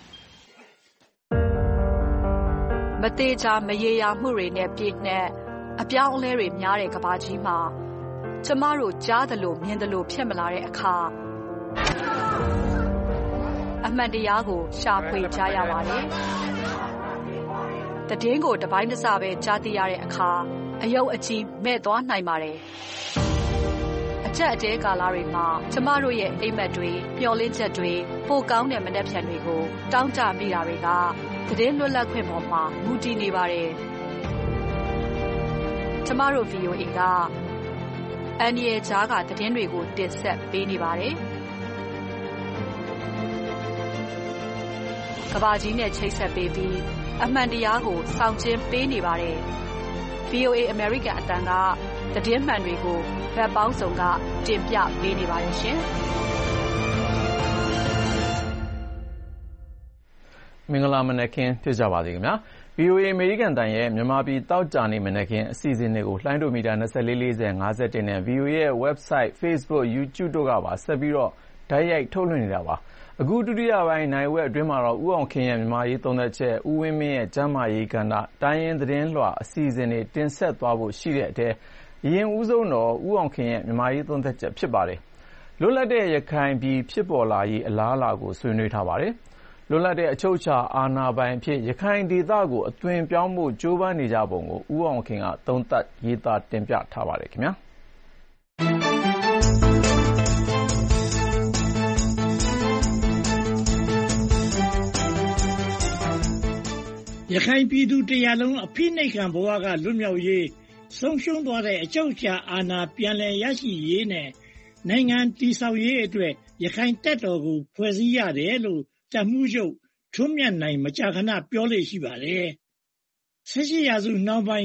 မသေးချာမရေရာမှုတွေနဲ့ပြည့်နှက်အပြောင်းအလဲတွေများတဲ့ကမ္ဘာကြီးမှာကျမတို့ကြားသလိုမြင်သလိုဖြစ်မလာတဲ့အခါအမှန်တရားကိုရှာဖွေကြရပါတယ်။တည်င်းကိုတပိုင်းတစပဲကြားသိရတဲ့အခါအယုတ်အကြီးမဲ့သွားနိုင်ပါတယ်။အချက်အတဲကာလတွေမှာကျမတို့ရဲ့အိမ်မက်တွေမျှော်လင့်ချက်တွေပိုကောင်းတဲ့မနှက်ဖြန်တွေကိုတောင်းတမိတာတွေကတည်င်းလွတ်လပ်ခွင့်ပေါ်မှာမူတည်နေပါတယ်။ကျမတို့ VOA ကအန်ဒီရဲ့ကြားကတည်င်းတွေကိုတင်ဆက်ပေးနေပါတယ်။ကဘာကြီးနဲ့ချိတ်ဆက်ပေးပြီးအမှန်တရားကိုဆောင်ကျဉ်ပေးနေပါတယ်။ VOA American အတန်းကသတင်းမှန်တွေကိုဗတ်ပေါင်းစုံကတင်ပြပေးနေပါတယ်ရှင်။မင်္ဂလာမနက်ခင်းဖြစ်ကြပါစေခင်ဗျာ။ VOA American တန်ရဲ့မြန်မာပြည်တောက်ကြနေမနက်ခင်းအစီအစဉ်တွေကိုလှိုင်းဒိုမီတာ244051နဲ့ VOA ရဲ့ website Facebook YouTube တို့ကပါဆက်ပြီးတော့ဓာတ်ရိုက်ထုတ်လွှင့်နေတာပါ။အခုဒုတိယပိုင်းနိုင်ဝက်အတွင်းမှာတော့ဦးအောင်ခင်ရဲ့မြန်မာရေးသုံးသက်ချက်ဦးဝင်းမင်းရဲ့ကျမ်းမာရေးကဏ္ဍတိုင်းရင်းသတင်းလွှာအစီအစဉ်တွေတင်ဆက်သွားဖို့ရှိတဲ့အထဲအရင်ဦးဆုံးတော့ဦးအောင်ခင်ရဲ့မြန်မာရေးသုံးသက်ချက်ဖြစ်ပါတယ်။လွတ်လပ်တဲ့ရခိုင်ပြည်ဖြစ်ပေါ်လာရေးအလားအလာကိုဆွေးနွေးထားပါတယ်။လွတ်လပ်တဲ့အချုပ်အခြာအာဏာပိုင်ဖြစ်ရခိုင်ဒေသကိုအသွင်ပြောင်းဖို့ကြိုးပမ်းနေကြပုံကိုဦးအောင်ခင်ကသုံးသပ်ရေးသားတင်ပြထားပါတယ်ခင်ဗျာ။ရခိုင်ပြည်သူတရားလုံးအဖိနှိပ်ခံဘဝကလွတ်မြောက်ရေးဆုံးရှုံးသွားတဲ့အချုပ်အခြာအာဏာပြန်လည်ရရှိရေးနဲ့နိုင်ငံတည်ဆောက်ရေးအတွက်ရခိုင်တပ်တော်ကိုဖွဲ့စည်းရတယ်လို့တပ်မှူးချုပ်ထွန်းမြတ်နိုင်မကြာခဏပြောလေ့ရှိပါတယ်။18ရာစုနောက်ပိုင်း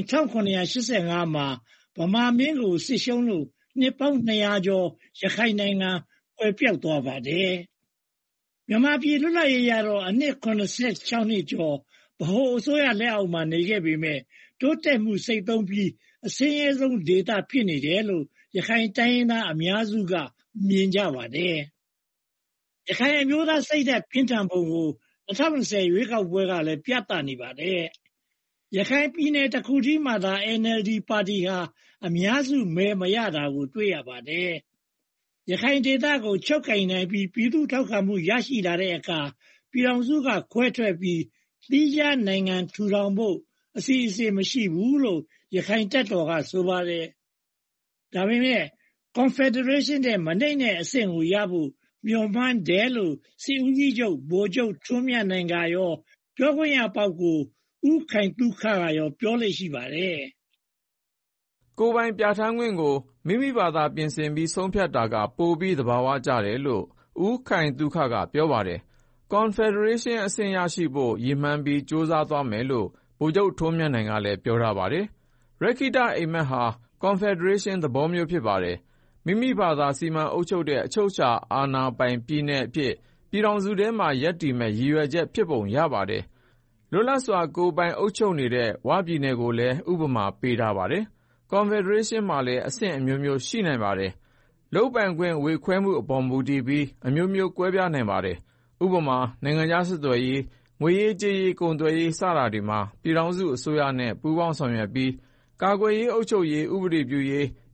1785မှာဗမာမင်းကိုစစ်ရှုံးလို့နှစ်ပေါင်း200ကျော်ရခိုင်နိုင်ငံကွယ်ပြောက်သွားပါတယ်။မြန်မာပြည်လွတ်လပ်ရေးရတော့အနှစ်86နှစ်ကျော်ဗဟိုအစိုးရလက်အောက်မှာနေခဲ့ပေမဲ့တိုးတက်မှုစိတ်သုံးပြီးအဆင်းရဲဆုံးဒေသဖြစ်နေတယ်လို့ရခိုင်တိုင်းရင်းသားအများစုကမြင်ကြပါတယ်။ရခိုင်အမျိုးသားစိတ်ဓာတ်ပြင်းထန်ပုံကို2020ရွေးကောက်ပွဲကလည်းပြသနေပါတယ်။ရခိုင်ပြည်နယ်တစ်ခုတည်းမှာသာ NLD ပါတီဟာအများစုမဲမရတာကိုတွေ့ရပါတယ်။ရခိုင်ဒေသကိုချုပ်ကိုင်နိုင်ပြီးပြည်သူထောက်ခံမှုရရှိလာတဲ့အခါပြည်ထောင်စုကခွဲထွက်ပြီးသီးခြားနိုင်ငံထူထောင်ဖို့အစီအစဉ်မရှိဘူးလို့ရခိုင်တပ်တော်ကဆိုပါတယ်။ဒါပေမဲ့ Confederation တဲ့မနှိမ့်တဲ့အဆင့်ကိုရဖို့မျှော်မှန်းတယ်လို့စစ်ဦးကြီးချုပ်ဗိုလ်ချုပ်ထွန်းမြတ်နိုင်ကရောပြောခွင့်ရပေါက်ကိုဦးခိုင်သုခကရောပြောလေ့ရှိပါတယ်။ကိုယ်ပိုင်ပြဋ္ဌာန်းခွင့်ကိုမိမိဘာသာပြင်ဆင်ပြီးဆုံးဖြတ်တာကပိုပြီးသဘာဝကျတယ်လို့ဦးခိုင်သုခကပြောပါတယ်။ Confederation အဆင့်ရရှိဖို့ရည်မှန်းပြီးစ조사သွားမယ်လို့ဗိုလ်ချုပ်ထွန်းမြတ်နိုင်ကလည်းပြောထားပါတယ်။ရခိတအိမ်မက်ဟာ Confederation သဘောမျိုးဖြစ်ပါတယ်။မိမိဘာသာစီမံအုပ်ချုပ်တဲ့အချုပ်အခြာအာဏာပိုင်ပြည်နယ်အဖြစ်ပြည်ထောင်စုထဲမှာရပ်တည်မဲ့ရည်ရွယ်ချက်ဖြစ်ပုံရပါတယ်။လွတ်လပ်စွာကိုယ်ပိုင်အုပ်ချုပ်နေတဲ့ဝပြည်နယ်ကိုလည်းဥပမာပေးထားပါတယ်။ Confederation မှာလည်းအဆင့်အမျိုးမျိုးရှိနိုင်ပါတယ်။လုပ်ပိုင်ခွင့်ဝေခွဲမှုအပေါ်မူတည်ပြီးအမျိုးမျိုးကွဲပြားနိုင်ပါတယ်။ဥပမာနိုင်ငံခြားဆက်သွယ်ရေးငွေရေးကြေးရေးကုန်သွယ်ရေးစတာတွေမှာပြည်ထောင်စုအစိုးရနဲ့ပူးပေါင်းဆောင်ရွက်ပြီးကာကွယ်ရေးအုပ်ချုပ်ရေးဥပဒေပြုရေး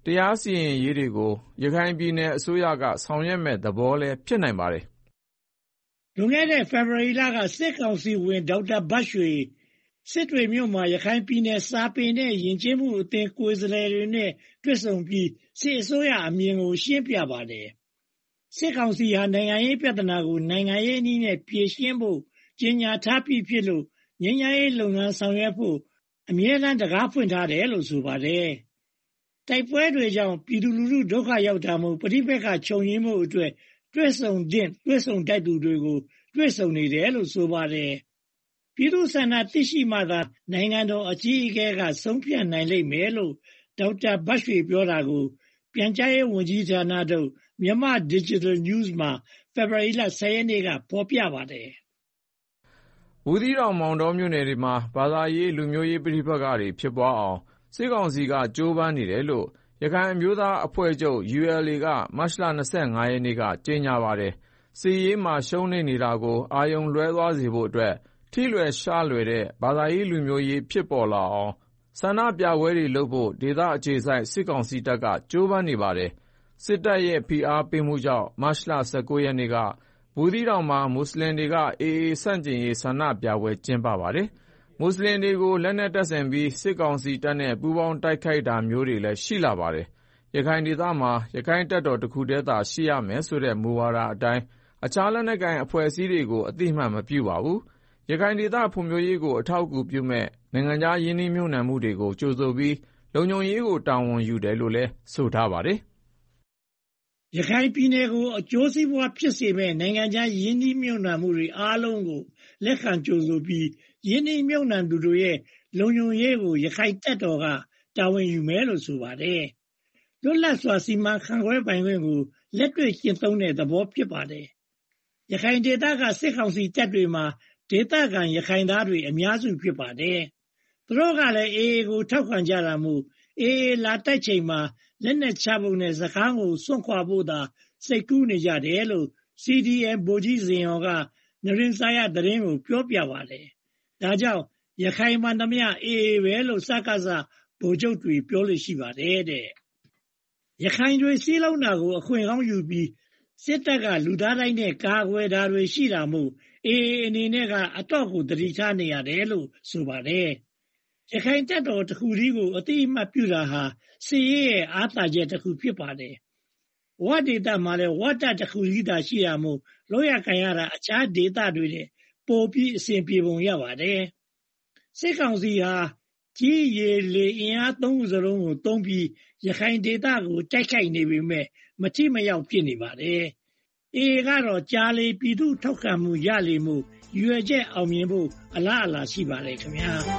တရားစီရင်ရေးတွေကိုရခိုင်ပြည်နယ်အစိုးရကဆောင်ရွက်မဲ့သဘောလည်းဖြစ်နိုင်ပါတယ်။လွန်ခဲ့တဲ့ဖေဖော်ဝါရီလကစစ်ကောင်စီဝင်ဒေါက်တာဘတ်ရွှေစစ်တွေမြို့မှာရခိုင်ပြည်နယ်စာပေနဲ့ယဉ်ကျေးမှုအသင်းကိုယ်စားလှယ်တွေနဲ့တွေ့ဆုံပြီးစစ်အစိုးရအမြင်ကိုရှင်းပြပါတယ်။စစ်ကောင်စီဟာနိုင်ငံရေးပြဿနာကိုနိုင်ငံရေးနည်းနဲ့ဖြေရှင်းဖို့ကြေညာထားပြီးဖြစ်လို့ငြိမ်းချမ်းရေးလုပ်ငန်းဆောင်ရွက်ဖို့အမြဲတမ်းတကားဖွင့်ထားတယ်လို့ဆိုပါတယ်။တိုက်ပွဲတွေကြောင့်ပြည်သူလူထုဒုက္ခရောက်တာမို့ပဋိပက္ခချုပ်ငြိမ်းမှုအတွက်တွေ့ဆုံတတ်သူတွေကိုတွေ့ဆုံနေတယ်လို့ဆိုပါတယ်။ပြည်သူ့ဆန္ဒသိရှိမှသာနိုင်ငံတော်အကြီးအကဲကဆုံးဖြတ်နိုင်လိမ့်မယ်လို့ဒေါက်တာဘတ်ရွှေပြောတာကိုပြန်ကြားရေးဝန်ကြီးဌာနတို့မြန်မာ Digital News မှာဖေဖော်ဝါရီလ10 ရက်နေ့ကဖော်ပြပါတယ်။ဘူးသီးတောင်မောင်တောမြို့နယ်တွေမှာဘာသာရေးလူမျိုးရေးပဋိပက္ခတွေဖြစ်ပွားအောင်စစ်ကောင်စီကကြိုးပမ်းနေတယ်လို့ရခိုင်အမျိုးသားအဖွဲ့ချုပ် ULA ကမတ်လ25 ရက်နေ့ကကြေညာပါတယ်။စစ်ရေးမှာရှုံးနေတာကိုအာရုံလွဲသွားစေဖို့အတွက်ထိလွယ်ရှလွယ်တဲ့ဘာသာရေးလူမျိုးရေးဖြစ်ပေါ်လာအောင်ဆန္ဒပြပွဲတွေလုပ်ဖို့ဒေသအခြေစိုက်စစ်ကောင်စီတပ်ကကြိုးပမ်းနေပါတယ်။စစ်တပ်ရဲ့ဖိအားပေးမှုကြောင့်မတ်လ19 ရက်နေ့ကဘူးသီးတောင်မှာမွတ်စလင်တွေကအေအေဆန့်ကျင်ရေးဆန္ဒပြပွဲကျင်းပပါတယ်။မွတ်စလင်တွေကိုလက်နက်တပ်ဆင်ပြီးစစ်ကောင်စီတပ်နဲ့ပူးပေါင်းတိုက်ခိုက်တာမျိုးတွေလည်းရှိလာပါတယ်။ရခိုင်ဒေသမှာရခိုင်တပ်တော်တစ်ခုတည်းသာရှိရမယ်ဆိုတဲ့မူဝါဒအတိုင်းအခြားလက်နက်ကိုင်အဖွဲ့အစည်းတွေကိုအသိအမှတ်မပြုပါဘူး။ရခိုင်ဒေသဖွံ့ဖြိုးရေးကိုအထောက်အကူပြုမဲ့နိုင်ငံခြားယင်းနှိမ့်မြုပ်နှံမှုတွေကိုကြိုဆိုပြီးလုံခြုံရေးကိုတာဝန်ယူတယ်လို့လည်းဆိုထားပါတယ်။ရခိုင်ပြည်နယ်ကိုအကျိုးစီးပွားဖြစ်စေမဲ့နိုင်ငံခြားယင်းနှိမ့်မြုပ်နှံမှုတွေအားလုံးကိုလက်ခံကြိုဆိုပြီးယင်းနှိမ့်မြုပ်နှံသူတို့ရဲ့လုံခြုံရေးကိုရခိုင်တပ်တော်ကတာဝန်ယူမယ်လို့ဆိုပါတယ်။လွတ်လပ်စွာစီမံခန့်ခွဲပိုင်ခွင့်ကိုလက်တွေ့ကျင့်သုံးတဲ့သဘောဖြစ်ပါတယ်။ရခိုင်ဒေသကစစ်ကောင်စီတပ်တွေမှာဒေသခံရခိုင်သားတွေအများစုဖြစ်ပါတယ်။သူတို့ကလည်းအေအေကိုထောက်ခံကြတာမို့အေအေလာတိုက်ချိန်မှာလက်နက်ချဖို့နဲ့စခန်းကိုစွန့်ခွာဖို့သာစိတ်ကူးနေကြတယ်လို့ CDM ဗိုလ်ကြီးဇင်ရောကနရင်စာရသတင်းကိုပြောပြပါတယ်။ဒါကြောင့်ရခိုင်မှန်သမျှအေအေပဲလို့စကားစဗိုလ်ချုပ်တွေပြောလို့ရှိပါတယ်တဲ့။ရခိုင်တွေစီးလုံးတာကိုအခွင့်ကောင်းယူပြီးစစ်တပ်ကလူသားတိုင်းနဲ့ကာကွယ်တာတွေရှိတာမို့အေအေအနေနဲ့ကအတော့ကိုတတိထားနေရတယ်လို့ဆိုပါတယ်။ရခိုင်တပ်တော်တစ်ခုတည်းကိုအတိအမှတ်ပြုတာဟာစစ်ရေးရဲ့အားသာချက်တစ်ခုဖြစ်ပါတယ်။ဝဒေသမှာလည်းဝတပ်တစ်ခုတည်းသာရှိရမို့လောရကန်ရတာအခြားဒေသတွေနဲ့ပိုပြီးအဆင်ပြေပုံရပါတယ်။စစ်ကောင်စီဟာကြီးရည်လေအင်အားသုံးခုစလုံးကိုသုံးပြီးရခိုင်ဒေသကိုတိုက်ခိုက်နေပေမဲ့မထိမရောက်ဖြစ်နေပါတယ်။အေကတော့ကြားလေပြည်သူထောက်ခံမှုရလေမှုရွေချက်အောင်မြင်ဖို့အလားအလာရှိပါတယ်ခင်ဗျာ။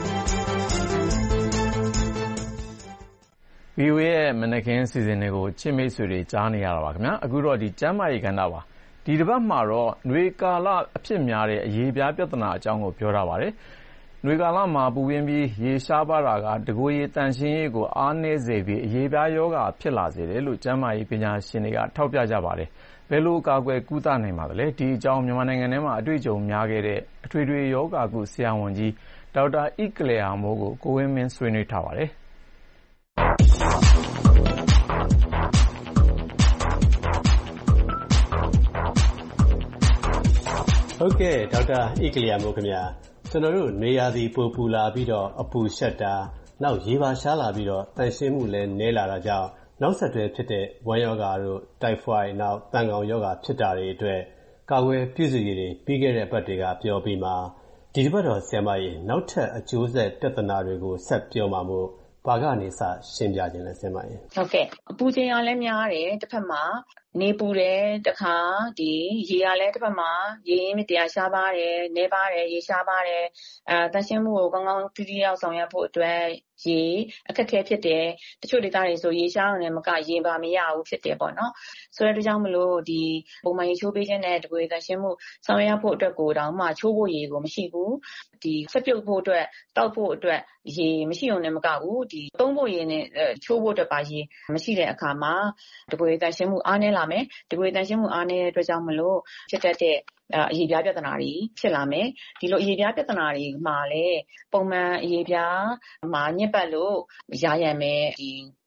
VOA ရဲ့မနက်ခင်းစီစဉ်တွေကိုချစ်မိတ်ဆွေတွေကြားနေရတာပါခင်ဗျာအခုတော့ဒီကျမ်းမာရေးကဏ္ဍပါဒီတစ်ပတ်မှာတော့ຫນွေကာလအဖြစ်များတဲ့အရေးပြားပြဿနာအကြောင်းကိုပြောထားပါတယ်ຫນွေကာလမှာပူပင်းပြီးရေရှားပါတာကတကိုယ်ရည်တန့်ရှင်းရေးကိုအားနည်းစေပြီးအရေးပြားယောဂဖြစ်လာစေတယ်လို့ကျမ်းမာရေးပညာရှင်တွေကထောက်ပြကြပါတယ်ဘယ်လိုကာကွယ်ကုသနိုင်ပါသလဲဒီအကြောင်းမြန်မာနိုင်ငံထဲမှာအတွေ့အကြုံများခဲ့တဲ့အထွေထွေယောဂကုဆရာဝန်ကြီးဒေါက်တာဣကလျာမိုးကိုကိုဝင်းမင်းဆွေးနွေးထားပါတယ်ဟုတ်ကဲ့ဒေါက်တာဣကလျာမိုးခင်ဗျာကျွန်တော်တို့နေရာဒီပိုပူလာပြီးတော့အပူရှက်တာနောက်ရေပါရှားလာပြီးတော့တန်ရှင်းမှုလည်းနည်းလာတာကြောင့်နောက်ဆက်တွဲဖြစ်တဲ့ဝမ်းရောဂါတို့တိုက်ဖွိုက်နောက်တန်ကောင်ရောဂါဖြစ်တာတွေအတွက်ကာကွယ်ပြုစုရေးတွေပြီးခဲ့တဲ့အပတ်တွေကပြောပြီးမှဒီတစ်ပတ်တော့ဆရာမကြီးနောက်ထပ်အကျိုးဆက်ပြဿနာတွေကိုဆက်ပြောမှာမို့ဘာကနေစရှင်းပြခြင်းလဲဆရာမကြီးဟုတ်ကဲ့အပူချိန်ကလည်းများတယ်တစ်ဖက်မှာနေပူတယ်တခါဒီရေကလည်းတစ်ဖက်မှာရေရင်းမြစ်တရားရှားပါတယ်နေပါတယ်ရေရှားပါတယ်တန်ရှင်းမှုကိုကောင်းကောင်းထိထိရောက်ဆောင်ရွက်ဖို့အတွက်ရေအခက်အခဲဖြစ်တယ်တချို့ဒေသတွေဆိုရေရှားရုံနဲ့မကရေပါမရဘူးဖြစ်တယ်ပေါ့နော်ဆိုတဲ့အတွက်ကြောင့်မလို့ဒီပုံမှန်ရေချိုးပေးခြင်းနဲ့တကွေတန်ရှင်းမှုဆောင်ရွက်ဖို့အတွက်ကိုတောင်မှချိုးဖို့ရေကိုမရှိဘူးဒီဆက်ပြုတ်ဖို့အတွက်တောက်ဖို့အတွက်ရေမရှိုံနဲ့မကဘူးဒီသုံးဖို့ရေနဲ့ချိုးဖို့အတွက်ပါရေမရှိတဲ့အခါမှာတကွေတန်ရှင်းမှုအားနည်းလာမယ်တကွေတန်ရှင်းမှုအားနည်းတဲ့အတွက်ကြောင့်မလို့ဖြစ်တတ်တဲ့အရေပြားပြဿနာတွေဖြစ်လာမယ်ဒီလိုအရေပြားပြဿနာတွေမှာလည်းပုံမှန်အရေပြားမှာညစ်ပတ်လို့ရာရံမယ်ဒီ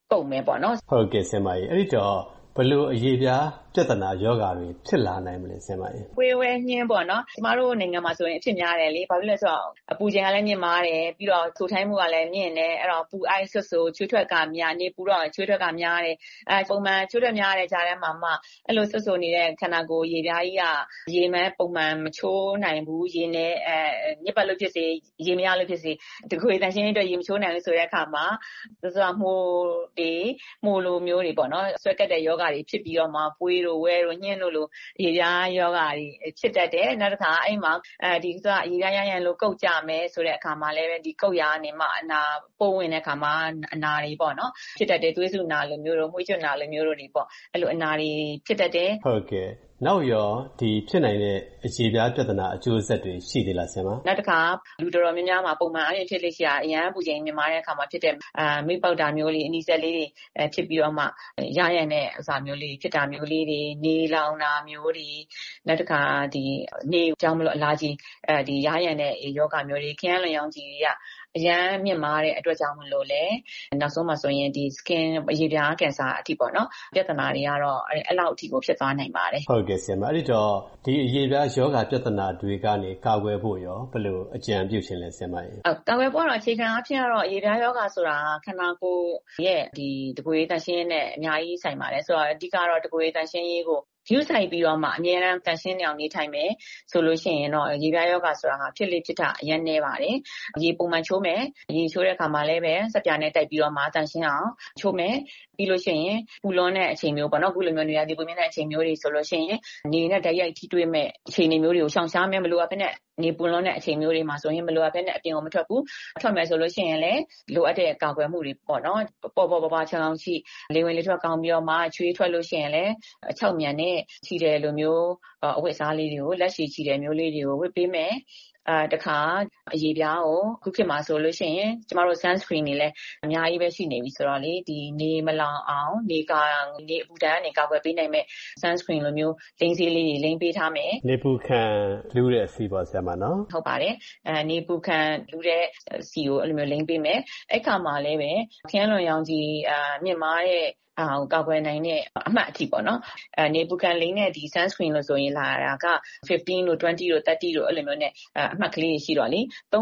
ကုန်မယ်ပေါ့နော်ဟုတ်ကဲ့ဆင်မကြီးအဲ့ဒီတော့ဘယ်လိုအရေးပြားပြဿနာယောဂါတွေဖြစ်လာနိုင်မလဲဆင်မကြီးဝေဝဲညင်းပေါ့နော်ကျမတို့နိုင်ငံမှာဆိုရင်အဖြစ်များတယ်လေဘာဖြစ်လဲဆိုတော့အပူချိန်ကလည်းမြင့်မားတယ်ပြီးတော့ထိုထိုင်းမှုကလည်းမြင့်တယ်အဲ့တော့ပူအိုက်ဆွဆိုချွေးထွက်ကများနေပူတော့ချွေးထွက်ကများတယ်ပုံမှန်ချွေးထွက်များတဲ့ကြားထဲမှာမှအဲ့လိုဆွဆိုနေတဲ့ခန္ဓာကိုယ်ရေပြားကြီးကရေမှန်းပုံမှန်မချိုးနိုင်ဘူးရေနဲ့ညစ်ပတ်လို့ဖြစ်စေရေမရလို့ဖြစ်စေတကွေတန်ရှင်းအတွက်ရေမချိုးနိုင်လို့ဆိုတဲ့အခါမှာဆိုမှုလိုမျိုးတွေပေါ့နော်ဆွဲကက်တဲ့ယောဂါတွေဖြစ်ပြီးတော့မှပွေးတို့ဝဲတို့ညှင်းတို့လိုရေပြားယောဂါတွေဖြစ်တတ်တယ်နောက်တစ်ခါအဲ့မှာဒီကရေပြားရရင်လို့ကုတ်ကြမယ်ဆိုတဲ့အခါမှာလည်းဒီကုတ်ရာနေမှအနာပိုးဝင်တဲ့အခါမှာအနာတွေပေါ့နော်ဖြစ်တတ်တယ်သွေးစုနာလိုမျိုးတို့မှုှကျွတ်နာလိုမျိုးတို့တွေပေါ့အဲ့လိုအနာတွေဖြစ်တတ်တယ်ဟုတ်ကဲ့နောက်ရောဒီဖြစ်နိုင်တဲ့အရေပြားပြဿနာအကျိုးဆက်တွေရှိသေးလားဆင်မနောက်တစ်ခါလူတော်များများမှာပုံမှန်အရင်ဖြစ်လိမ့်ရှိတာအရန်ပူချိန်မြင့်မားတဲ့အခါမှာဖြစ်တဲ့မိပေါက်တာမျိုးလေးအနီးဆက်လေးတွေဖြစ်ပြီးတော့မှရရတဲ့ဥစားမျိုးလေးဖြစ်တာမျိုးလေးတွေနေလောင်တာမျိုးတွေနောက်တစ်ခါဒီနေကြောင့်မလို့အလားကြီးဒီရရတဲ့ယောဂမျိုးတွေခရမ်းလွန်ရောင်ကြီးတွေကအရန်မြင့်မားတဲ့အတွက်ကြောင့်မလို့လေနောက်ဆုံးမှာဆိုရင်ဒီ skin အရေပြားကင်ဆာအထိပေါ့နော်ပြဿနာတွေကတော့အဲ့လောက်အထိကိုဖြစ်သွားနိုင်ပါတယ်ဟုတ်ကဲ့ဆရာမအဲ့ဒီတော့ဒီအရေပြားယောဂပြဿနာတွေကနေကာကွယ်ဖို့ရောဘယ်လိုအကြံပြုရှင်လဲဆရာမကြီးကာကွယ်ဖို့တော့အခြေခံအဖြစ်ကတော့အရေပြားယောဂဆိုတာခန္ဓာကိုယ်ရဲ့ဒီတကွေးတန်ရှင်းနဲ့အများကြီးဆိုင်ပါတယ်ဆိုတော့အဓိကတော့တကွေးတန်ရှင်းရေးကိုယူဆိုင်ပြီးတော့မှအများအားတန်ရှင်းနေအောင်နေထိုင်မယ်ဆိုလို့ရှိရင်တော့ရေပြားယောဂဆိုတာဟာဖြစ်လေဖြစ်တာအရင်နေပါတယ်ရေပုံမှန်ချိုးမယ်ရေချိုးတဲ့အခါမှာလည်းပဲစက်ပြားနဲ့တိုက်ပြီးတော့မှတန်ရှင်းအောင်ချိုးမယ်ပြီးလို့ရှိရင်ပူလွန်တဲ့အချိန်မျိုးပေါ့နော်ခုလိုမျိုးနေရာဒီပုံမြင်တဲ့အချိန်မျိုးတွေဆိုလို့ရှိရင်နေနဲ့ဓာတ်ရိုက်ထိတွေ့မဲ့အချိန်မျိုးတွေကိုရှောင်ရှားမယ်မလို့အပ်နဲ့နေပူလွန်တဲ့အချိန်မျိုးတွေမှာဆိုရင်မလိုအပ်နဲ့အပြင်ကိုမထွက်ဘူးထွက်မယ်ဆိုလို့ရှိရင်လည်းလိုအပ်တဲ့ကာကွယ်မှုတွေပေါ့နော်ပေါ်ချောင်းရှိလေဝင်လေထွက်ကောင်းပြီးတော့မှချွေးထွက်လို့ရှိရင်လည်းအချောက်မြန်နဲ့ချီတယ်လိုမျိုးအဝတ်အစားလေးတွေကိုလက်ရှိချီတယ်မျိုးလေးတွေကိုဝတ်ပေးမယ်တခါအရေပြားကိုခုခေတ်မှာဆိုလို့ရှိရင်ကျမတို့ sunscreen တွေလည်းအများကြီးပဲရှိနေပြီဆိုတော့လေဒီနေမလောင်အောင်နေအပူဒဏ်ကနေကာကွယ်ပေးနိုင်မဲ့ sunscreen လိုမျိုးလိမ့်စေးလေးတွေလိမ့်ပေးထားမယ်နေပူခံလူးတဲ့စီပေါ့ဆရာမနော်ဟုတ်ပါတယ်နေပူခံလူးတဲ့စီကိုအဲ့လိုမျိုးလိမ့်ပေးမယ်အဲ့ခါမှာလည်းပဲခရမ်းလွန်ရောင်ကြီးမြင့်မားတဲ့ကာကွယ်နိုင်တဲ့အမှတ်အထိပေါ့နော်နေပူခံလိမ့်တဲ့ဒီ sunscreen လို့ဆိုရင်လာတာက15လို့20လို့30လို့အဲ့လိုမျိုးနဲ့အမှတ်ကလေးရှိတော့လေ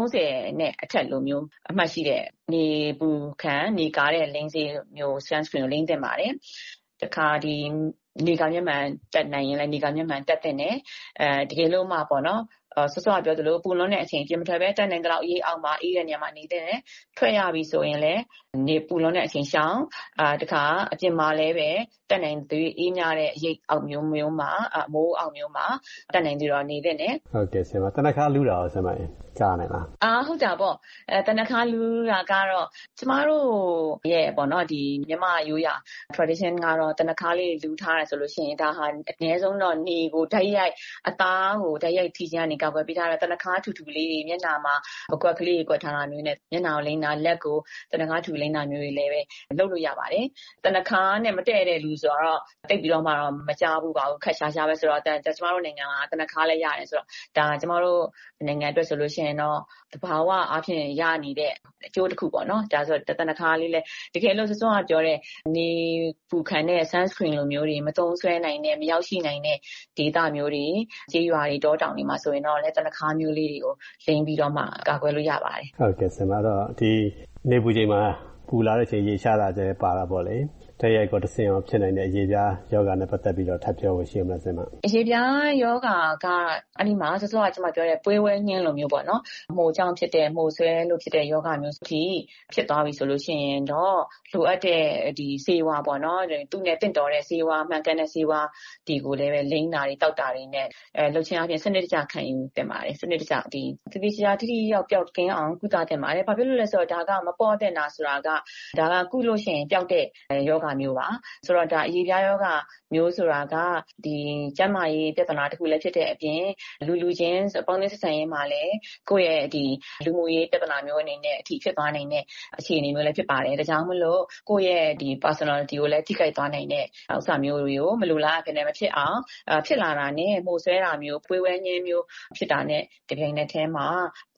30နဲ့အထက်လိုမျိုးအမှတ်ရှိတဲ့နေပူခံနေကားတဲ့လိမ့်စေးမျိုး sunscreen ကိုလိမ့်တင်ပါတယ်တခါဒီနေကမျက်မှန်တက်နိုင်ရင်လည်းနေကမျက်မှန်တက်တဲ့နဲ့တကယ်လို့မှပေါ့နော်ဆော့ဆော့ပြောသလိုပူလွန်တဲ့အချိန်ပြင်မထွက်ပဲတက်နိုင်တဲ့လောက်အေးအောင်ပါအေးတဲ့နေရာမှာနေတဲ့နဲ့ထွက်ရပြီဆိုရင်လည်းနေပူလွန်တဲ့အချိန်ရှောင်တခါအပြင်မှာလည်းပဲတက်နိုင်သေးအေးများတဲ့အရိပ်အောက်မျိုးမှာအမိုးအောက်မျိုးမှာတက်နိုင်သေးတော့နေတဲ့နဲ့ဟုတ်ကဲ့ဆရာမတနခါလူးတာရောဆရာမကြားနိုင်လားဟုတ်တာပေါ့တနခါလူးတာကတော့ကျမတို့ရဲ့ပေါ့နော်ဒီမြန်မာရိုးရာ tradition ကတော့တနခါလေးလူးထားတယ်ဆိုလို့ရှိရင်ဒါဟာအနည်းဆုံးတော့နေကိုဓာတ်ရိုက်အသားကိုဓာတ်ရိုက်ထိချင်ကနေကာကွယ်ပေးထားတဲ့တနခါထူထူလေးတွေမျက်နှာမှာအကွက်ကလေးကွက်ထားတာမျိုးနဲ့မျက်နှာကိုလိမ့်တာလက်ကိုတနခါထူလိမ့်တာမျိုးတွေလည်းပဲလုပ်လို့ရပါတယ်တနခါနဲ့မတည့်တဲ့လူဆိုတော့တိတ်ပြီးတော့မှတော့မကြားဘူးပါဘူးခက်ရှားရှားပဲဆိုတော့ကျမတို့နိုင်ငံကတနခါလည်းရတယ်ဆိုတော့ဒါကျမတို့နိုင်ငံအတွက်ဆိုလို့ရှိရင်တော့တဘာဝအဖြစ်ရနေတဲ့အကျိုးတစ်ခုပေါ့နော်ဒါဆိုတနခါလေးလည်းတကယ်လို့စောစောကပြောတဲ့နေပူခံတဲ့ sunscreen လိုမျိုးတွေမသုံးဆွဲနိုင်တဲ့မရောက်ရှိနိုင်တဲ့ဒေသမျိုးတွေကျေးရွာတွေတောတောင်တွေမှာဆိုရင်တော့လည်းတနခါမျိုးလေးတွေကိုလိမ့်ပြီးတော့မှကာကွယ်လို့ရပါတယ်ဟုတ်ကဲ့ဆင်မတော့ဒီနေပူချိန်မှာပူလာတဲ့ချိန်ရေရှားတာကျပါတာပေါ့လေတရိုက်ကိုတဆင်အောင်ဖြစ်နိုင်တဲ့အရေပြားယောဂနဲ့ပတ်သက်ပြီးတော့ထပ်ပြောဖို့ရှိမလားဆင်မအရေပြားယောဂကအဲ့ဒီမှာစောစောကကျွန်မပြောတဲ့ပွေးဝဲညင်းလိုမျိုးပေါ့နော်မှုကြောင့်ဖြစ်တဲ့မှုဆွဲလို့ဖြစ်တဲ့ယောဂမျိုးထိဖြစ်သွားပြီဆိုလို့ရှိရင်တော့လိုအပ်တဲ့ဒီဆေးဝါးပေါ့နော်သူနဲ့တင့်တော်တဲ့ဆေးဝါးမှန်ကန်တဲ့ဆေးဝါးဒီကိုလည်းပဲလိမ့်တာတွေတောက်တာတွေနဲ့လှုပ်ချင်အပြင်စနစ်တကျခံယူတင်ပါတယ်စနစ်တကျဒီတိကျတိရောက်ပျောက်ကင်းအောင်ကုသတင်ပါတယ်ဘာဖြစ်လို့လဲဆိုတော့ဒါကမပေါ်တဲ့နာဆိုတာကဒါကကုလို့ရှိရင်ပျောက်တဲ့ယောဂမျိုးပါဆိုတော့ဒါအရေပြားယောဂမျိုးဆိုတာကဒီကျန်းမာရေးပြဿနာတစ်ခုလည်းဖြစ်တဲ့အပြင်လူချင်းပေါင်းသင်းဆက်ဆံရေးမှာလည်းကိုယ့်ရဲ့ဒီလူမှုရေးပြဿနာမျိုးအနေနဲ့အထိဖြစ်သွားနိုင်တဲ့အခြေအနေမျိုးလည်းဖြစ်ပါတယ်ဒါကြောင့်မလို့ကိုယ့်ရဲ့ဒီ personality ကိုလည်းထိခိုက်သွားနိုင်တဲ့ဥစ္စာမျိုးတွေကိုမလိုလားအဖြစ်နဲ့မဖြစ်အောင်ဖြစ်လာတာနဲ့မှုဆွဲတာမျိုးပွေးဝဲညင်းမျိုးဖြစ်တာနဲ့ဒီပြိုင်တဲ့ထဲမှာ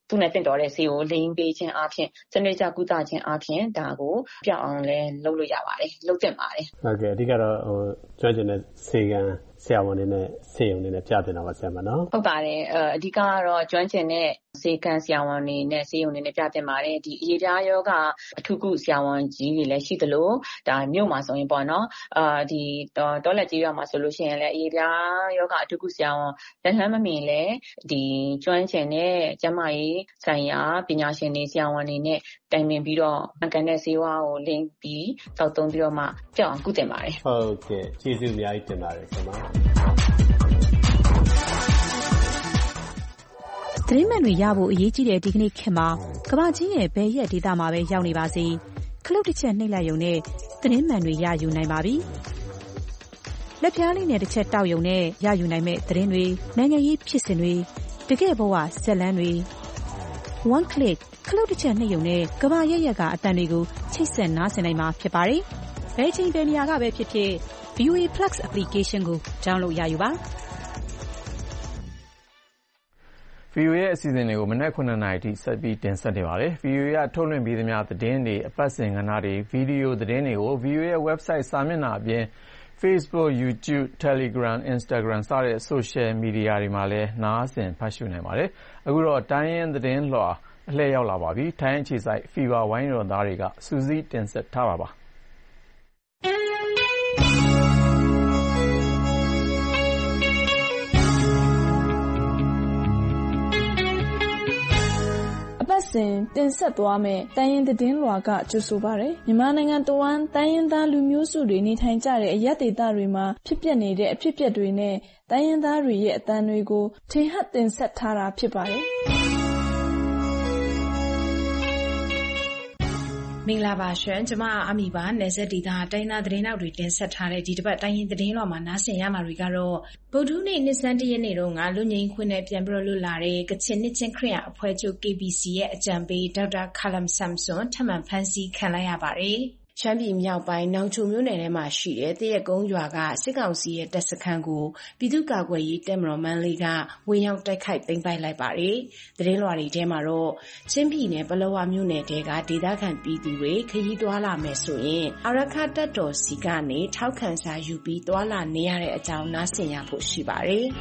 သူနဲ့တင့်တော်တဲ့ဆေးကိုလိမ်ပေးခြင်းအပြင်စနစ်ကျကုသခြင်းအပြင်ဒါကိုပြောင်းအောင်လဲလုပ်လို့ရပါတယ်လုပ်သင့်ပါတယ်ဟုတ်ကဲ့အဓိကတော့ကျွမ်းကျင်တဲ့ဆေးကံဆရာဝန်တွေနဲ့ဆေးရုံတွေနဲ့ပြတင်တာပါဆရာမနော်ဟုတ်ပါတယ်အဓိကတော့ကျွမ်းကျင်တဲ့ဆေးကံဆရာဝန်တွေနဲ့ဆေးရုံတွေနဲ့ပြတင်ပါတယ်ဒီအရေးပြားယောဂအထူးကုဆရာဝန်ကြီးတွေလည်းရှိသလိုဒါမြို့မှာဆိုရင်ပေါ့နော်ဒီတောလက်ကြီးရွာမှာဆိုလို့ရှိရင်လည်းအရေးပြားယောဂအထူးကုဆရာဝန်လက်လှမ်းမမီလဲဒီကျွမ်းကျင်တဲ့ကျန်းမာရေးဆိုင်ရာပညာရှင်တွေဆရာဝန်တွေနဲ့တိုင်ပင်ပြီးတော့အကန်တဲ့ဆေးဝါးကိုလိမ်ပြီးတောက်သုံးပြီးတော့မှပြောင်းအောင်ကုသင်ပါတယ်ဟုတ်ကဲ့ကျေးဇူးအများကြီးတင်ပါတယ်ဆရာမသတင်းမှန်တွေရဖို့အရေးကြီးတဲ့ဒီကနေ့ခေတ်မှာကမ္ဘာကြီးရဲ့ဘယ်ရက်ဒေသမှာပဲရောက်နေပါစေခလုတ်တစ်ချက်နှိပ်လိုက်ရုံနဲ့သတင်းမှန်တွေရယူနိုင်ပါပြီလက်ပြားလေးနဲ့တစ်ချက်တောက်ရုံနဲ့ရယူနိုင်မဲ့သတင်းတွေနိုင်ငံရေးဖြစ်စဉ်တွေတကယ့်ဘဝဇာတ်လမ်းတွေ one click ခလုတ်တစ်ချက်နှိပ်ရုံနဲ့ကမ္ဘာရဲ့ကအသံတွေကိုချိတ်ဆက်နားဆင်နိုင်မှာဖြစ်ပါတယ်ဘယ်ချိန်ဘယ်နေရာကပဲဖြစ်ဖြစ် VOA Plus application ကို download ရယူပါ VOA ရဲ့အစီအစဉ်တွေကိုမနက် 9:00 နာရီထိဆက်ပြီးတင်ဆက်နေပါတယ်။ VOA ကထုတ်လွှင့်ပေးသမျှသတင်းတွေအပတ်စဉ်ကဏ္ဍတွေဗီဒီယိုသတင်းတွေကို VOA ရဲ့ website စာမျက်နှာအပြင် Facebook, YouTube, Telegram, Instagram စတဲ့ social media တွေမှာလည်းနားဆင်ဖတ်ရှုနိုင်ပါတယ်။အခုတော့တိုင်းရင်းသတင်းလွှာအလှည့်ရောက်လာပါပြီ။ထိုင်းအခြေစိုက် Fever ဝိုင်းတော်သားတွေကစူးစီးတင်ဆက်ထားပါစဉ်တင်ဆက်သွားမယ်တိုင်းရင်းသတင်းလွှာကကြိုဆိုပါရယ်မြန်မာနိုင်ငံတဝန်းတိုင်းရင်းသားလူမျိုးစုတွေနေထိုင်ကြတဲ့အရပ်ဒေသတွေမှာဖြစ်ပျက်နေတဲ့အဖြစ်အပျက်တွေနဲ့တိုင်းရင်းသားတွေရဲ့အသံတွေကိုထင်ဟပ်တင်ဆက်ထားတာဖြစ်ပါတယ်မင်္ဂလာပါရှင်ကျမအမီပါနယ်စပ်ဒေသတိုင်းသားသတင်းနောက်တွေတင်ဆက်ထားတဲ့ဒီတစ်ပတ်တိုင်းရင်းသတင်းလွှာမှာနားဆင်ရမှာတွေကတော့ဗုဒ္ဓနေ့နှစ်ဆန်းတရက်နေ့တုန်းကလူငင်းခွင့်နဲ့ပြန်ပြီးလွတ်လာတဲ့ကချင်နှစ်ချင်းခရစ်ယာန်အဖွဲ့ချုပ် KBC ရဲ့အကြံပေးဒေါက်တာခါလမ်ဆမ်ဆွန်ထပ်မံဖမ်းဆီးခံလိုက်ရပါတယ်ရှမ်းပြည်မြောက်ပိုင်းနောင်ချိုမြို့နယ်ထဲမှာရှိတဲ့တရက်ကုန်းရွာကစစ်ကောင်စီရဲ့တပ်စခန်းကိုပြည်သူ့ကာကွယ်ရေးတပ်မတော်မန်းလေးကဝင်ရောက်တိုက်ခိုက်သိမ်းပိုက်လိုက်ပါတယ်။သတင်းလွှာတွေထဲမှာတော့ချင်းပြည်နယ်ပလောဝမြို့နယ်တဲကဒေသခံပြည်သူတွေခရီးသွားလာမယ်ဆိုရင်အာရခတပ်တော်စီကနေထောက်ခံစာယူပြီးသွားလာနေရတဲ့အကြောင်းနားဆင်ရဖို့ရှိပါတယ်။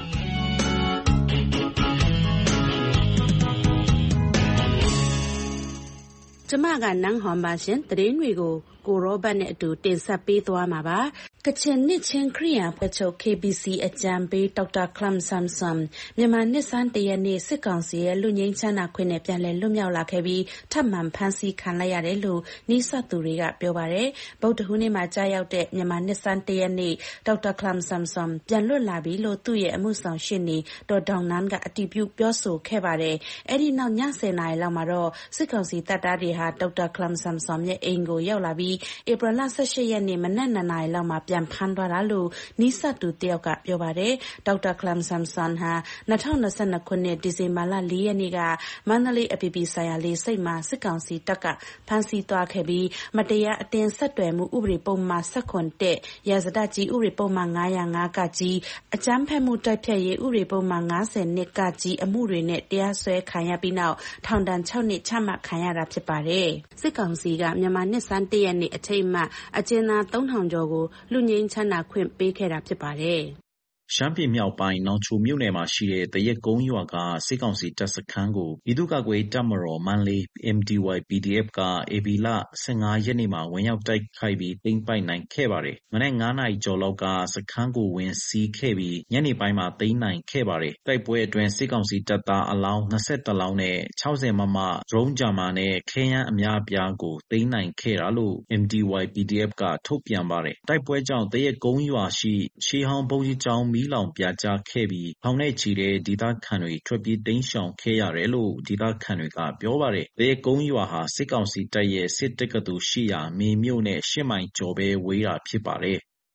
ကျမကနန်းဟွန်ပါရှင်သတင်းတွေကိုကိုရောဘတ်နဲ့အတူတင်ဆက်ပေးသွားမှာပါကချင်နှစ်ချင်းခရစ်ယာန်အဖွဲ့ချုပ် KBC အကြံပေးဒေါက်တာခလမ်ဆမ်ဆမ်မြန်မာနှစ်ဆန်းတရက်နေ့စစ်ကောင်စီရဲ့လူငင်းချမ်းသာခွင့်နဲ့ပြန်လည်လွတ်မြောက်လာခဲ့ပြီးထပ်မံဖမ်းဆီးခံလိုက်ရတယ်လို့နှိစက်သူတွေကပြောပါတယ်ဗုဒ္ဓဟူးနေ့မှာကြားရောက်တဲ့မြန်မာနှစ်ဆန်းတရက်နေ့ဒေါက်တာခလမ်ဆမ်ဆမ်ပြန်လွတ်လာပြီလို့သူ့ရဲ့အမှုဆောင်ရှေ့နေဒေါ်ဒေါင်နန်းကအတည်ပြုပြောဆိုခဲ့ပါတယ်အဲ့ဒီနောက်ည10:00 နာရီလောက်မှာတော့စစ်ကောင်စီတပ်သားတွေဟာဒေါက်တာခလမ်ဆမ်ဆမ်ရဲ့အိမ်ကိုရောက်လာပြီးဧပြီလ18ရက်နေ့မနက်2:00 နာရီလောက်မှာပြန်ဖမ်းသွားတာလို့နီးစပ်သူတယောက်ကပြောပါတယ်ဒေါက်တာခလမ်ဆမ်ဆန်ဟာ2022ခုနှစ်ဒီဇင်ဘာလ4ရက်နေ့ကမန္တလေးအပြည်ပြည်ဆိုင်ရာလေဆိပ်မှာစစ်ကောင်စီတပ်ကဖမ်းဆီးသွားခဲ့ပြီးမတရားအတင်းဆက်သွယ်မှုဥပဒေပုံမှန်17ရာဇသတ်ကြီးဥပဒေပုံမှန်905ကကြီးအကြမ်းဖက်မှုတိုက်ဖျက်ရေးဥပဒေပုံမှန်52ကကြီးအမှုတွေနဲ့တရားစွဲခံရပြီးနောက်ထောင်ဒဏ်6နှစ်ချမှတ်ခံရတာဖြစ်ပါတယ်စစ်ကောင်စီကမြန်မာနှစ်ဆန်း1ရက်နေ့အထိမ်းအမှတ်အကျဉ်းသား3000ကျော်ကိုလူငင်းချမ်းသာခွင့်ပေးခဲ့တာဖြစ်ပါတယ်ရှမ်းပြည်မြောက်ပိုင်းနောင်ချိုမြို့နယ်မှာရှိတဲ့တရက်ကုန်းရွာကစစ်ကောင်စီတပ်စခန်းကိုပြည်သူ့ကာကွယ်ရေးတပ်မတော်မန်းလေး MDY PDF က AB လ15ရက်နေ့မှာဝင်ရောက်တိုက်ခိုက်ပြီးသိမ်းပိုက်နိုင်ခဲ့ပါတယ်။မနေ့9နာရီကျော်လောက်ကစခန်းကိုဝင်စီးခဲ့ပြီးညနေပိုင်းမှာသိမ်းနိုင်ခဲ့ပါတယ်။တိုက်ပွဲအတွင်းစစ်ကောင်စီတပ်သားအလောင်း21လောင်းနဲ့60မမဒရုန်းဂျာမာနဲ့ခဲယမ်းအများအပြားကိုသိမ်းနိုင်ခဲ့တာလို့ MDY PDF ကထုတ်ပြန်ပါတယ်။တိုက်ပွဲကြောင့်တရက်ကုန်းရွာရှိရှေးဟောင်းဘုန်းကြီးကျောင်းမီးလောင်ပြာကျခဲ့ပြီးထောင်နဲ့ချီတဲ့ဒေသခံတွေထွက်ပြေးတိမ်းရှောင်ခဲ့ရတယ်လို့ဒေသခံတွေကပြောပါတယ်။တရက်ကုန်းရွာဟာစစ်ကောင်စီတပ်ရဲ့စစ်တက္ကသိုလ်ရှိရာမေမြို့နဲ့10မိုင်ကျော်ပဲဝေးတာဖြစ်ပါတယ်။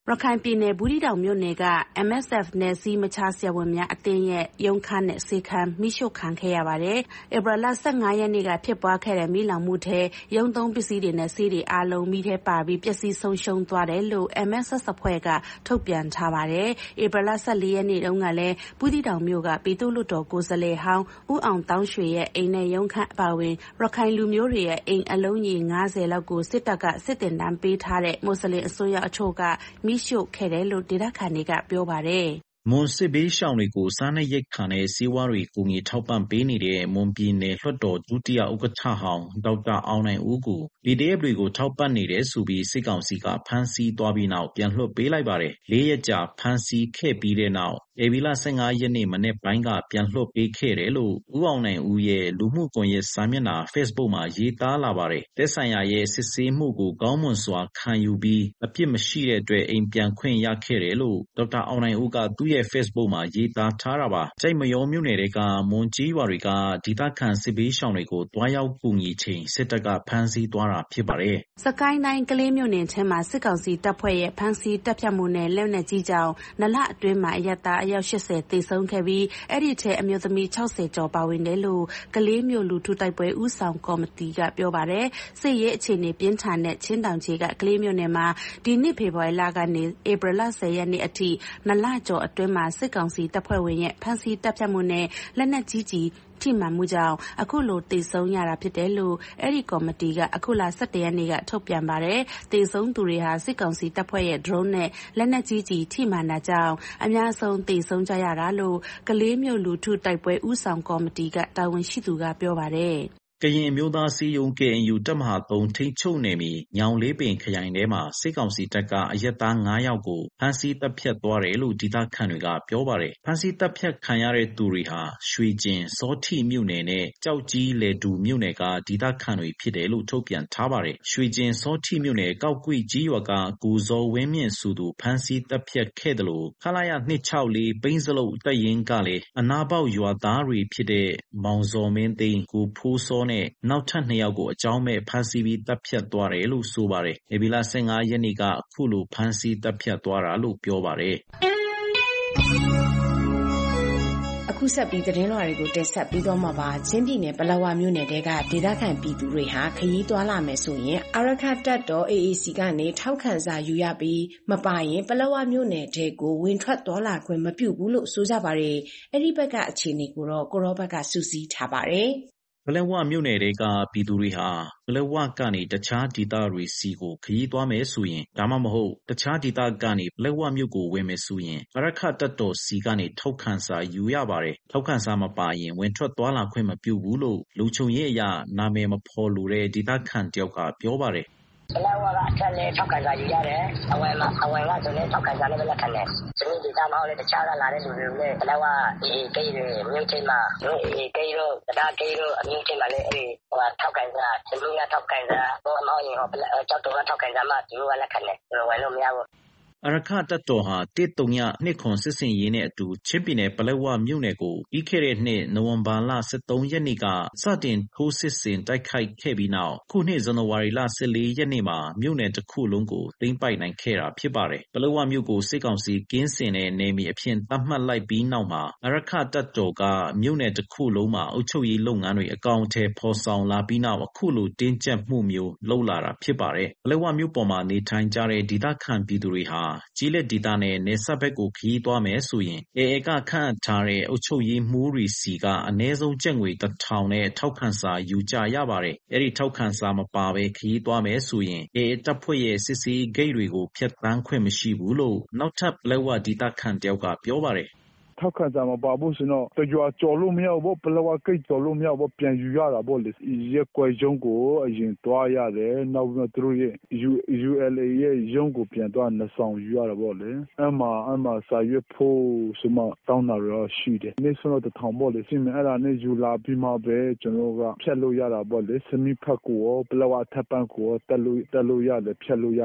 ရခိုင်ပြည်နယ်ဘူးတီတောင်မြို့နယ်က MSF နယ်စည်းမခြားဆရာဝန်များအသင်းရဲ့ရုံးခန်းနဲ့ဆေးခန်းမိရှို့ခံခဲ့ရပါတယ်။ဧပြီလ 15 ရက်နေ့ကဖြစ်ပွားခဲ့တဲ့မိလောင်မှုထဲရုံးသုံးပစ္စည်းတွေနဲ့ဆေးတွေအားလုံးမိထဲပါပြီးပျက်စီးဆုံးရှုံးသွားတယ်လို့ MSF အဖွဲ့ကထုတ်ပြန်ထားပါတယ်။ဧပြီလ 14 ရက်နေ့တုန်းကလည်းဘူးတီတောင်မြို့ကပြည်သူ့လွှတ်တော်ကိုယ်စားလှယ်ဟောင်းဦးအောင်တောင်းရွှေရဲ့အိမ်နဲ့ရုံးခန်းအပါအဝင်ရခိုင်လူမျိုးတွေရဲ့အိမ်အလုံးကြီး 50 လောက်ကိုစစ်တပ်ကစစ်တင်တန်းပေးထားတဲ့မွတ်စလင်အစိုးရအချို့ကမိရှို့ခဲ့တယ်လို့ဒေသခံတွေကပြောပါတယ်။မွန်စစ်ဘေးရှောင်တွေကိုစားနပ်ရိက္ခာနဲ့ဆေးဝါးတွေကူညီထောက်ပံ့ပေးနေတဲ့မွန်ပြည်နယ်လွှတ်တော်ဒုတိယဥက္ကဋ္ဌဟောင်းဒေါက်တာအောင်နိုင်ဦးကို PDF တွေကိုထောက်ပံ့နေတယ်ဆိုပြီးစစ်ကောင်စီကဖမ်းဆီးသွားပြီးနောက်ပြန်လွှတ်ပေးလိုက်ပါတယ်။4 ရက်ကြာဖမ်းဆီးခဲ့ပြီးတဲ့နောက်ဧပြီလ 15 ရက်နေ့မနေ့ပိုင်းကပြန်လွှတ်ပေးခဲ့တယ်လို့ဦးအောင်နိုင်ဦးရဲ့လူမှုကွန်ရက်စာမျက်နှာ Facebook မှာရေးသားလာပါတယ်။သက်ဆိုင်ရာရဲ့စစ်ဆေးမှုကိုကောင်းမွန်စွာခံယူပြီးအပြစ်မရှိတဲ့အတွက်အိမ်ပြန်ခွင့်ရခဲ့တယ်လို့ဒေါက်တာအောင်နိုင်ဦးကသူ့ရဲ့ Facebook မှာရေးသားထားတာပါ။ကြိုက်မရောမြို့နယ်တွေကမွန်ကြီးရွာတွေကဒေသခံစစ်ဘေးရှောင်တွေကိုတွားရောက်ကူညီချိန်စစ်တပ်ကဖမ်းဆီးသွားတာဖြစ်ပါတယ်။စကိုင်းတိုင်းကလေးမြို့နယ်ထဲမှာစစ်ကောင်စီတပ်ဖွဲ့ရဲ့ဖမ်းဆီးတပ်ဖြတ်မှုနဲ့လက်နက်ကြီးကြောင့်နလအတွင်းမှာအရပ်သားအယောက် 80 သေဆုံးခဲ့ပြီးအဲ့ဒီထဲအမျိုးသမီး 60 ကျော်ပါဝင်တယ်လို့ကလေးမြို့လူထုတိုက်ပွဲဦးဆောင်ကော်မတီကပြောပါတယ်။စစ်ရေးအခြေအနေပြင်းထန်တဲ့ချင်းတောင်ချေကကလေးမြို့နယ်မှာဒီနှစ်ဖေဖော်ဝါရီလကနေဧပြီလ 10 ရက်နေ့အထိနလကျော်အတွင်းမှာစစ်ကောင်စီတပ်ဖွဲ့ဝင်ရဲ့ဖမ်းဆီးတပ်ဖြတ်မှုနဲ့လက်နက်ကြီးထိမှန်မှုကြောင့်အခုလိုသေဆုံးရတာဖြစ်တယ်လို့အဲ့ဒီကော်မတီကအခုလ 17 ရက်နေ့ကထုတ်ပြန်ပါတယ်။သေဆုံးသူတွေဟာစစ်ကောင်စီတပ်ဖွဲ့ရဲ့ drone နဲ့လက်နက်ကြီးထိမှန်တာကြောင့်အများဆုံးသေဆုံးကြရတာလို့ကလေးမြို့လူထုတိုက်ပွဲဦးဆောင်ကော်မတီကတာဝန်ရှိသူကပြောပါတယ်။ကရင်အမျိုးသားစည်းရုံး KNU တပ်မဟာ 3 ထိန်းချုပ်နယ်မြေညောင်လေးပင်ခရိုင်ထဲမှာစစ်ကောင်စီတပ်ကအရက်သား 5 ယောက်ကိုဖမ်းဆီးတပ်ဖြတ်သွားတယ်လို့ဒေသခံတွေကပြောပါတယ်။ဖမ်းဆီးတပ်ဖြတ်ခံရတဲ့သူတွေဟာရွှေကျင်စောထိမြို့နယ်နဲ့ကြောက်ကြီးလေတူမြို့နယ်ကဒေသခံတွေဖြစ်တယ်လို့ထုတ်ပြန်ထားပါတယ်။ရွှေကျင်စောထိမြို့နယ်ကောက်ကွေ့ကြီးရွာကကိုဇော်ဝင်းမြင့်စုသူဖမ်းဆီးတပ်ဖြတ်ခဲ့တယ်လို့ခလာရ264ပိန်းစလုတ်တပ်ရင်းကလည်းအနာပေါက်ရွာသားတွေဖြစ်တဲ့မောင်ဇော်မင်းသိန်းကိုဖိုးစောနဲ့နောက်ထပ် 2 ယောက်ကိုအကြောင်းမဲ့ဖမ်းဆီးပြီးတပ်ဖြတ်သွားတယ်လို့ဆိုပါတယ်။ဧပြီလ 15 ရက်နေ့ကအခုလိုဖမ်းဆီးတပ်ဖြတ်သွားတာလို့ပြောပါတယ်။အခုဆက်ပြီးသတင်းလွှာတွေကိုတင်ဆက်ပြီးတော့မှာပါချင်းပြည်နယ်ပလက်ဝမြို့နယ်တဲကဒေသခံပြည်သူတွေဟာခရီးသွားလာမယ်ဆိုရင်အာရခတပ်တော် AAC ကနေထောက်ခံစာယူရပြီးမပါရင်ပလက်ဝမြို့နယ်တဲကိုဝင်ထွက်သွားလာခွင့်မပြုဘူးလို့ဆိုကြပါတယ်။အဲ့ဒီဘက်ကအခြေအနေကိုတော့ကိုရောဘက်ကစူးစီးထားပါတယ်။ပလက်ဝမြို့နယ်တွေကပြည်သူတွေဟာပလက်ဝကနေတခြားဒေသတွေစီကိုခရီးသွားမယ်ဆိုရင်ဒါမှမဟုတ်တခြားဒေသကနေပလက်ဝမြို့ကိုဝင်မယ်ဆိုရင်အရခတပ်တော်စီကနေထောက်ခံစာယူရပါတယ်။ထောက်ခံစာမပါရင်ဝင်ထွက်သွားလာခွင့်မပြုဘူးလို့လူချုံရဲ့အရာနာမည်မဖော်လိုတဲ့ဒေသခံတယောက်ကပြောပါတယ်။ပလက်ဝကအထက်နဲ့ထောက်ခံစာယူရတယ်။အဝင်ကဆိုလည်းထောက်ခံစာနဲ့ပဲလက်ခံတယ်။ဒီနေ့ဒီသားမဟုတ်လေတခြားကလာတဲ့လူတွေလည်းပလက်ဝအေးကိတွေမြို့ချင်းမှာအေးကိတို့တရားကိတို့အမြို့ချင်းမှာလည်းအဲ့ဒီထောက်ခံစာစမှုနဲ့ထောက်ခံစာတော့မဟုတ်ရင်ကြောက်တော့ထောက်ခံစာမှသူတို့ကလက်ခံတယ်။ဝင်လို့မရဘူး။အရခတပ်တော်ဟာ139စစ်စင်ရေးနဲ့အတူချင်းပြည်နယ်ပလက်ဝမြို့နယ်ကိုပြီးခဲ့တဲ့နှစ်နိုဝင်ဘာလ 23 ရက်နေ့ကစတင်ထိုးစစ်ဆင်တိုက်ခိုက်ခဲ့ပြီးနောက်ခုနှစ်ဇန်နဝါရီလ 14 ရက်နေ့မှာမြို့နယ်တစ်ခုလုံးကိုသိမ်းပိုက်နိုင်ခဲ့တာဖြစ်ပါတယ်။ပလက်ဝမြို့ကိုစစ်ကောင်စီကင်းစင်တဲ့နယ်မြေအဖြစ်သတ်မှတ်လိုက်ပြီးနောက်မှာအရခတပ်တော်ကမြို့နယ်တစ်ခုလုံးမှာအုပ်ချုပ်ရေးလုပ်ငန်းတွေအကောင့်ထဲဖော်ဆောင်လာပြီးနောက်အခုလိုတင်းကျပ်မှုမျိုးလုပ်လာတာဖြစ်ပါတယ်။ပလက်ဝမြို့ပေါ်မှာနေထိုင်ကြတဲ့ဒေသခံပြည်သူတွေဟာကြီးလက်ဒေသနဲ့နယ်စပ်ဘက်ကိုခရီးသွားမယ်ဆိုရင်AAကခန့်ထားတဲ့အုပ်ချုပ်ရေးမှူးတွေစီကအနည်းဆုံးကျပ်ငွေ 1,000 နဲ့ထောက်ခံစာယူကြရပါတယ်။အဲ့ဒီထောက်ခံစာမပါဘဲခရီးသွားမယ်ဆိုရင်AAတပ်ဖွဲ့ရဲ့စစ်ဆေးဂိတ်တွေကိုဖျက်ဆီးခွင့်မရှိဘူးလို့နောက်ထပ်ပလက်ဝဒေသခံတယောက်ကပြောပါတယ်။ထောက်ခံစာမပါဘူးဆိုတော့တကြွကြော်လို့မရဘူးပလက်ဝကိတ်ကြော်လို့မရဘူးပြန်ယူရတာပေါ့လေရက်ကွယ်ရုံးကိုအရင်တွားရတယ်နောက်ပြီးသူတို့ရဲ့ ULA ရဲ့ရုံးကိုပြန်တွားနှစ်ဆောင်ယူရတာပေါ့လေအမှစာရွက်ဖို့ဆိုမှတောင်းတာရောရှိတယ်နေ့ဆိုတော့ 1,000 ပေါ့လေစီမံအဲ့ဒါနဲ့ယူလာပြီးမှပဲကျွန်တော်ကဖြတ်လို့ရတာပေါ့လေစမိဖက်ကိုပလက်ဝထပ်ပန်းကိုတက်လို့ရတယ်ဖြတ်လို့ရတယ်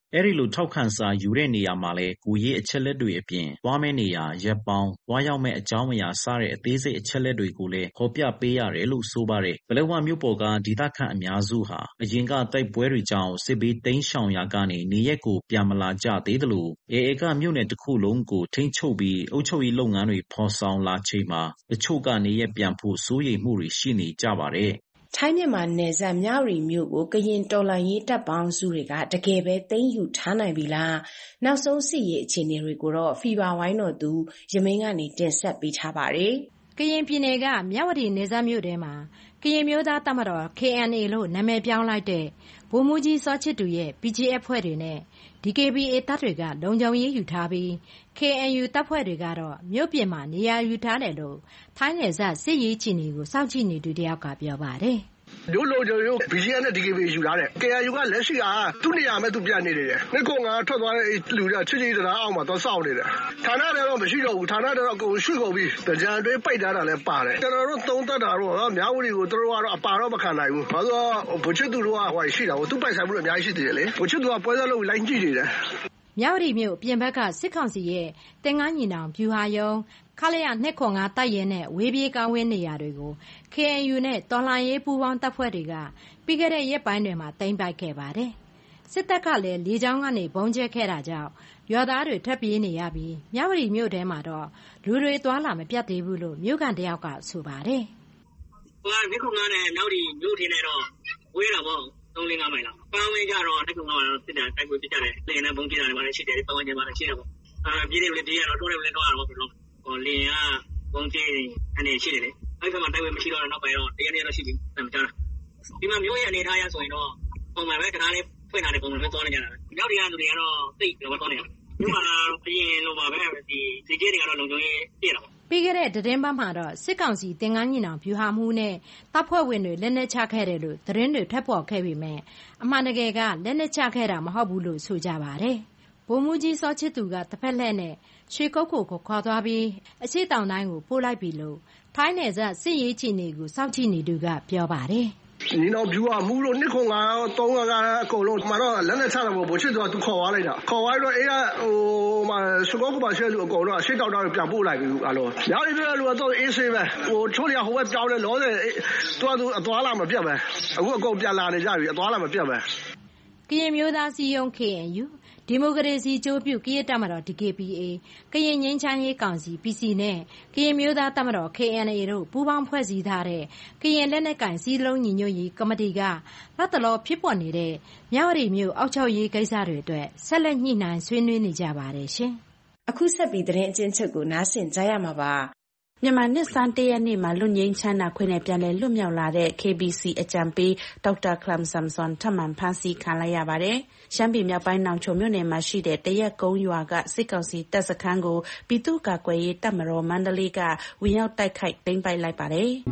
အဲဒီလိုထောက်ခံစာယူတဲ့နေရာမှာလည်းကိုယ်ရေးအချက်လက်တွေအပြင်သွားမယ့်နေရာရက်ပေါင်းသွားရောက်မယ့်အကြောင်းအရာစတဲ့အသေးစိတ်အချက်လက်တွေကိုလည်းဖော်ပြပေးရတယ်လို့ဆိုပါတယ်ပလက်ဝမြို့ပေါ်ကဒေသခံအများစုဟာအရင်ကတိုက်ပွဲတွေကြောင့်စစ်ဘေးတိမ်းရှောင်ရာကနေနေရက်ကိုပြန်မလာကြသေးသလိုအေကမြို့နယ်တစ်ခုလုံးကိုထိန်းချုပ်ပြီးအုပ်ချုပ်ရေးလုပ်ငန်းတွေဖော်ဆောင်လာချိန်မှာတချို့ကနေရက်ပြန်ဖို့စိုးရိမ်မှုတွေရှိနေကြပါတယ်ထိုင်းမြန်မာနယ်စပ်မြဝတီမြို့ကိုကရင်တော်လှန်ရေးတပ်ပေါင်းစုတွေကတကယ်ပဲသိမ်းယူထားနိုင်ပြီလားနောက်ဆုံးစစ်ရေးအခြေအနေတွေကိုတော့ဖီဘာဝိုင်းတော်သူရမင်းကနေတင်ဆက်ပေးထားပါတယ်ကရင်ပြည်နယ်ကမြဝတီနယ်စပ်မြို့ထဲမှာကရင်မျိုးသားတပ်မတော် KNA လို့နာမည်ပြောင်းလိုက်တဲ့ဗိုလ်မှူးကြီးစောချစ်သူရဲ့ BGF ဖွဲ့တွေနဲ့ DKBA တပ်တွေကလုံခြုံရေးယူထားပြီး KNU တပ်ဖွဲ့တွေကတော့မြို့ပြင်မှာနေရာယူထားတယ်လို့ထိုင်းနယ်စပ်စစ်ရေးအခြေအနေကိုစောင့်ကြည့်နေသူတယောက်ကပြောပါတယ်မြို့လုံခြုံရေး BGF နဲ့ DKBA ယူထားတယ် KNU ကလက်ရှိသူ့နေရာမဲ့သူပြန်နေတယ်နှစ်ခုငါထွက်သွားတဲ့လူတွေကချစ်ချစ်တရားအောင်မှာတော့စောင့်နေတယ်ဌာနတွေတော့မရှိတော့ဘူးဌာနတွေတော့အကုန်ရွှေ့ကုန်ပြီကြံတွေပိတ်ထားတာလည်းပါတယ်ကျွန်တော်တို့သုံးသပ်တာတော့မြဝတီကိုသူတို့ကတော့အပါတော့မခံနိုင်ဘူးဘာလို့ဘုချစ်သူတို့ကဟိုရှိတာဟိုသူ့ပိုင်ဆိုင်မှုအများကြီးရှိသေးတယ်လေဘုချစ်သူကပွဲစားလို့လိုက်ကြည့်နေတယ်မြဝတီမြို့ပြင်ဘက်ကစစ်ကောင်စီရဲ့တင်ငန်းညီနောင်ဗျူဟာရုံးခလရ205တိုက်ရဲနဲ့ဝေးပြေးကောင်းဝင်းနေရာတွေကို KNU နဲ့တော်လှန်ရေးပူးပေါင်းတပ်ဖွဲ့တွေကပြီးခဲ့တဲ့ရက်ပိုင်းတွေမှာသိမ်းပိုက်ခဲ့ပါတယ်။စစ်တပ်ကလည်းလေကြောင်းကနေဘုံကျဲခဲ့တာကြောင့်ရွာသားတွေထပ်ပြေးနေရပြီးမြဝတီမြို့ထဲမှာတော့လူတွေသွားလာမပြတ်သေးဘူးလို့မြို့ကန်တယောက်ကဆိုပါတယ်။ဟိုက205နဲ့မြဝတီမြို့ထင်းနေတော့ဝေးတာပေါ့3-5မိုင်လောက်။ကောင်းဝင်းကြတော့205တော့စစ်တပ်တိုက်ပွဲပြကြတယ်။လေနဲ့ဘုံကျဲတာတွေပါလေရှိတယ်။ပတ်ဝန်းကျင်မှာလည်းရှိတယ်ပေါ့။ပြေးတယ်လေပြေးရတော့တိုးတယ်လေတော့ရတော့ပေါ့လင်းကဘုံကျင်းအနေရှိတယ်လေအဲ့ကမှတိုက်ပွဲမရှိတော့နောက်ပိုင်းတော့တရနေ့တော့ရှိပြီမကြားဒီမှာမျိုးရဲ့အနေထားရဆိုရင်တော့ပုံမှန်ပဲတရားလေးဖွင့်ထားတဲ့ပုံမှန်ပဲသွားနေကြတာရောက်တရားလူတွေကတော့သိတော့သွားနေရတယ်ဒီမှာအရင်လိုပါပဲဒီစီကျေးတွေကတော့လုံခြုံရေးပြည့်တာပြီးခဲ့တဲ့သတင်းပတ်မှာတော့စစ်ကောင်စီတင်ငန်းညီနောင်ဗျူဟာမှုနဲ့တပ်ဖွဲ့ဝင်တွေလက်နက်ချခဲ့တယ်လို့သတင်းတွေထပ်ပေါ်ခဲ့ပေမဲ့အမှန်တကယ်ကလက်နက်ချခဲ့တာမဟုတ်ဘူးလို့ဆိုကြပါတယ်ဗိုလ်မှူးကြီးစောချစ်သူကတစ်ဖက်လက်နဲ့ရွှေကုတ်ကိုခေါ်သွားပြီးအရှိတောင်တိုင်းကိုပို့လိုက်ပြီလို့ထိုင်းနယ်စပ်စစ်ရေးချီနေကိုစောင့်ကြည့်နေသူကပြောပါတယ်ညီတော်ဗျူဟာမှုလို့2ခု5 3ကအကုန်လုံးမှာတော့လက်နဲ့ချတာပေါ့ဘိုချစ်သူခေါ်သွားလိုက်တာခေါ်သွားတော့အေးကမှာစကောက်ပါရှဲလူအကုန်လုံးအရှိတောင်တိုင်းပြန်ပို့လိုက်ပြီအလုံးညာရီပြလူကတော့အေးဆေးပဲချိုးရဟိုဘက်ကြောင်းလဲလောတယ်သူအသွားလာမပြတ်ပဲအခုအကုန်ပြန်လာနေကြပြီအသွားလာမပြတ်ပဲကရင်မျိုးသားစီယုံ KNUဒီမိုကရေစီကြိုးပြုကရင်တပ်မတော် DKBA ကရင်ငြိမ်းချမ်းရေးကောင်စီ PC နဲ့ကရင်မျိုးသားတပ်မတော် KNA တို့ပူးပေါင်းဖွဲ့စည်းထားတဲ့ကရင်လက်နက်ကိုင်စည်းလုံးညီညွတ်ရေးကော်မတီကလက်တလောဖြစ်ပေါ်နေတဲ့မြဝတီမြို့အောက်ချုပ်ရေးကိစ္စတွေအတွက်ဆက်လက်ညှိနှိုင်းဆွေးနွေးနေကြပါတယ်ရှင်။အခုဆက်ပြီးသတင်းအကျဉ်းချုပ်ကိုနားဆင်ကြရမှာပါ။မြန်မာနှစ်ဆန်း1ရက်နေ့မှာလွတ်ငြိမ်းချမ်းသာခွင့်နဲ့ပြန်လည်လွတ်မြောက်လာတဲ့ KBC အကြံပေးဒေါက်တာခလမ်ဆမ်ဆွန်ထပ်မံဖမ်းဆီးခံလိုက်ရပါတယ်။ရှမ်းပြည်မြောက်ပိုင်းနောင်ချိုမြို့နယ်မှာရှိတဲ့တရက်ကုန်းရွာကစစ်ကောင်စီတပ်စခန်းကိုပြည်သူ့ကာကွယ်ရေးတပ်မတော်မန္တလေးကဝင်ရောက်တိုက်ခိုက်သိမ်းပိုက်လိုက်ပါတယ်။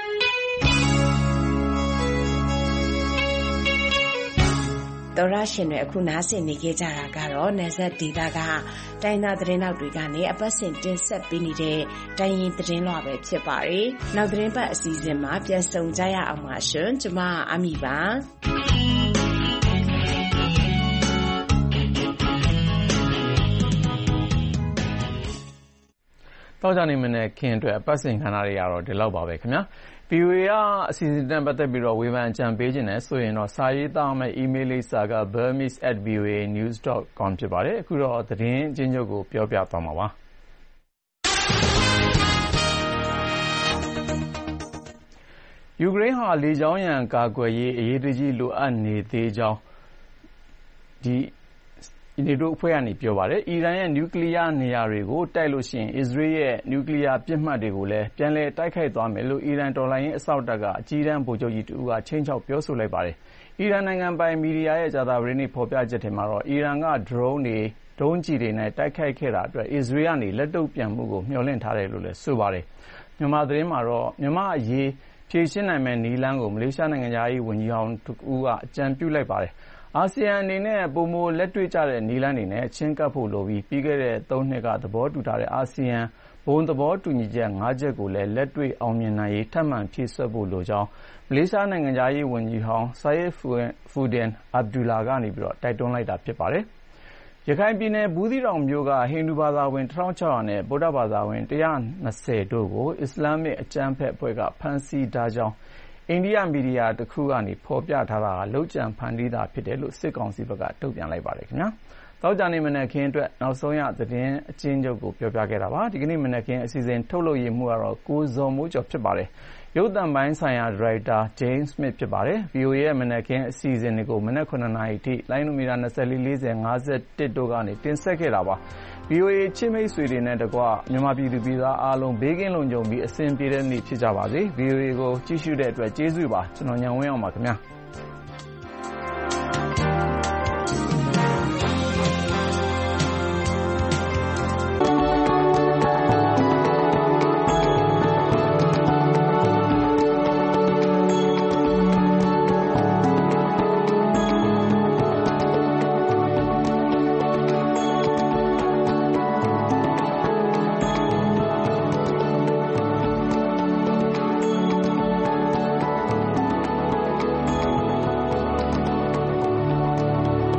တော်ရရှင်တွေအခုနားဆင်နေကြတာကတော့နယ်စပ်ဒေသကတိုင်းသားသတင်းတောက်တွေကနေအပတ်စဉ်တင်ဆက်ပေးနေတဲ့တိုင်းရင်းသတင်းလွှာပဲဖြစ်ပါတယ်။နောက်သတင်းပတ်အစီအစဉ်မှာပြန်ဆုံကြရအောင်ပါရှင်။ကျွန်မအမီပါ။တောက်ကြနေမနဲ့ခင်အတွက်အပတ်စဉ်ခန္ဓာတွေကတော့ဒီလောက်ပါပဲခင်ဗျာ။ VOA ကအစီအစဉ်နဲ့ပတ်သက်ပြီးတော့ဝေဖန်အကြံပေးခြင်းနဲ့ဆိုရင်တော့စာရေးသားမယ့် email လိပ်စာက burmese@voanews.com ဖြစ်ပါတယ်အခုတော့သတင်းအချင်းချုပ်ကိုပြောပြသွားမှာပါယူကရိန်းဟာလေကြောင်းရန်ကာကွယ်ရေးအရေးတကြီးလိုအပ်နေသေးကြောင်းနေတိုးအဖွဲ့ကနေပြောပါတယ်အီရန်ရဲ့နျူကလ িয়ার နေရာတွေကိုတိုက်လို့ရှိရင်အစ္စရေးရဲ့နျူကလ িয়ার ပစ်မှတ်တွေကိုလည်းပြန်လည်တိုက်ခိုက်သွားမယ်လို့အီရန်တော်လှန်ရေးအစောင့်တပ်ကအကြီးတန်းဗိုလ်ချုပ်ကြီးတဦးကချိန်ချောက်ပြောဆိုလိုက်ပါတယ်အီရန်နိုင်ငံပိုင်မီဒီယာရဲ့ကြာသပတေးနေ့ဖော်ပြချက်ထဲမှာတော့အီရန်ကဒရုန်းတွေဒုံးကျည်တွေနဲ့တိုက်ခိုက်ခဲ့တာအတွက်အစ္စရေးကနေလက်တုံ့ပြန်မှုကိုမျှော်လင့်ထားတယ်လို့လည်းဆိုပါတယ်မြန်မာသတင်းမှာတော့မြန်မာအရေးဖြေရှင်းနိုင်မယ့်နည်းလမ်းကိုမလေးရှားနိုင်ငံသားရေးဝန်ကြီးဟောင်းတဦးကအကြံပြုလိုက်ပါတယ်အာဆီယံအနေနဲ့ပုံမလက်တွေ့ကျတဲ့နည်းလမ်းတွေနဲ့ချင်းကပ်ဖို့လိုပြီးပြီးခဲ့တဲ့3နှစ်ကသဘောတူထားတဲ့အာဆီယံဘဘုံသဘောတူညီချက်5ချက်ကိုလည်းလက်တွေ့အောင်မြင်နိုင်ရေးထပ်မံဖြည့်စွက်ဖို့လိုကြောင်းမလေးရှားနိုင်ငံသားရေးဝန်ကြီးဟောင်း Syed Fudin Abdullah ကနေတိုက်တွန်းလိုက်တာဖြစ်ပါတယ်။ရခိုင်ပြည်နယ်ဘူးသီးတောင်မြို့ကဟိန္ဒူဘာသာဝင်1600နဲ့ဗုဒ္ဓဘာသာဝင်120တို့ကိုအစ္စလာမစ်အကြမ်းဖက်အဖွဲ့ကဖမ်းဆီးထားကြောင်းအိန္ဒိယမီဒီယာတစ်ခုကနေဖော်ပြထားတာကလုပ်ကြံဖန်တီးတာဖြစ်တယ်လို့စစ်ကောင်စီဘက်ကတုံ့ပြန်လိုက်ပါတယ်ခင်ဗျာ။သောကြာနေ့မနက်ခင်းအတွက်နောက်ဆုံးရသတင်းအကျဉ်းချုပ်ကိုပြောပြခဲ့တာပါ။ဒီကနေ့မနက်ခင်းအစီအစဉ်ထုတ်လုပ်ရမှုကတော့ကိုဇော်မိုးကျော်ဖြစ်ပါတယ်။ရုပ်သံပိုင်းဆိုင်ရာဒါရိုက်တာ James Smith ဖြစ်ပါတယ်။ VOA ရဲ့မနက်ခင်းအစီအစဉ်တွေကိုမနက်9:00 နာရီထိလိုင်းနိုမီတာ24 40 51တို့ကနေတင်ဆက်ခဲ့တာပါ။ VOA ချစ်မိတ်ဆွေတွေနဲ့တကွမြန်မာပြည်သူပြည်သားအားလုံးဘေးကင်းလုံခြုံပြီးအဆင်ပြေတဲ့နေ့ဖြစ်ကြပါစေ။ VOA ကိုကြည့်ရှုတဲ့အတွက်ကျေးဇူးပါ။ကျွန်တော်ညံဝင်းအောင်ပါခင်ဗျာ။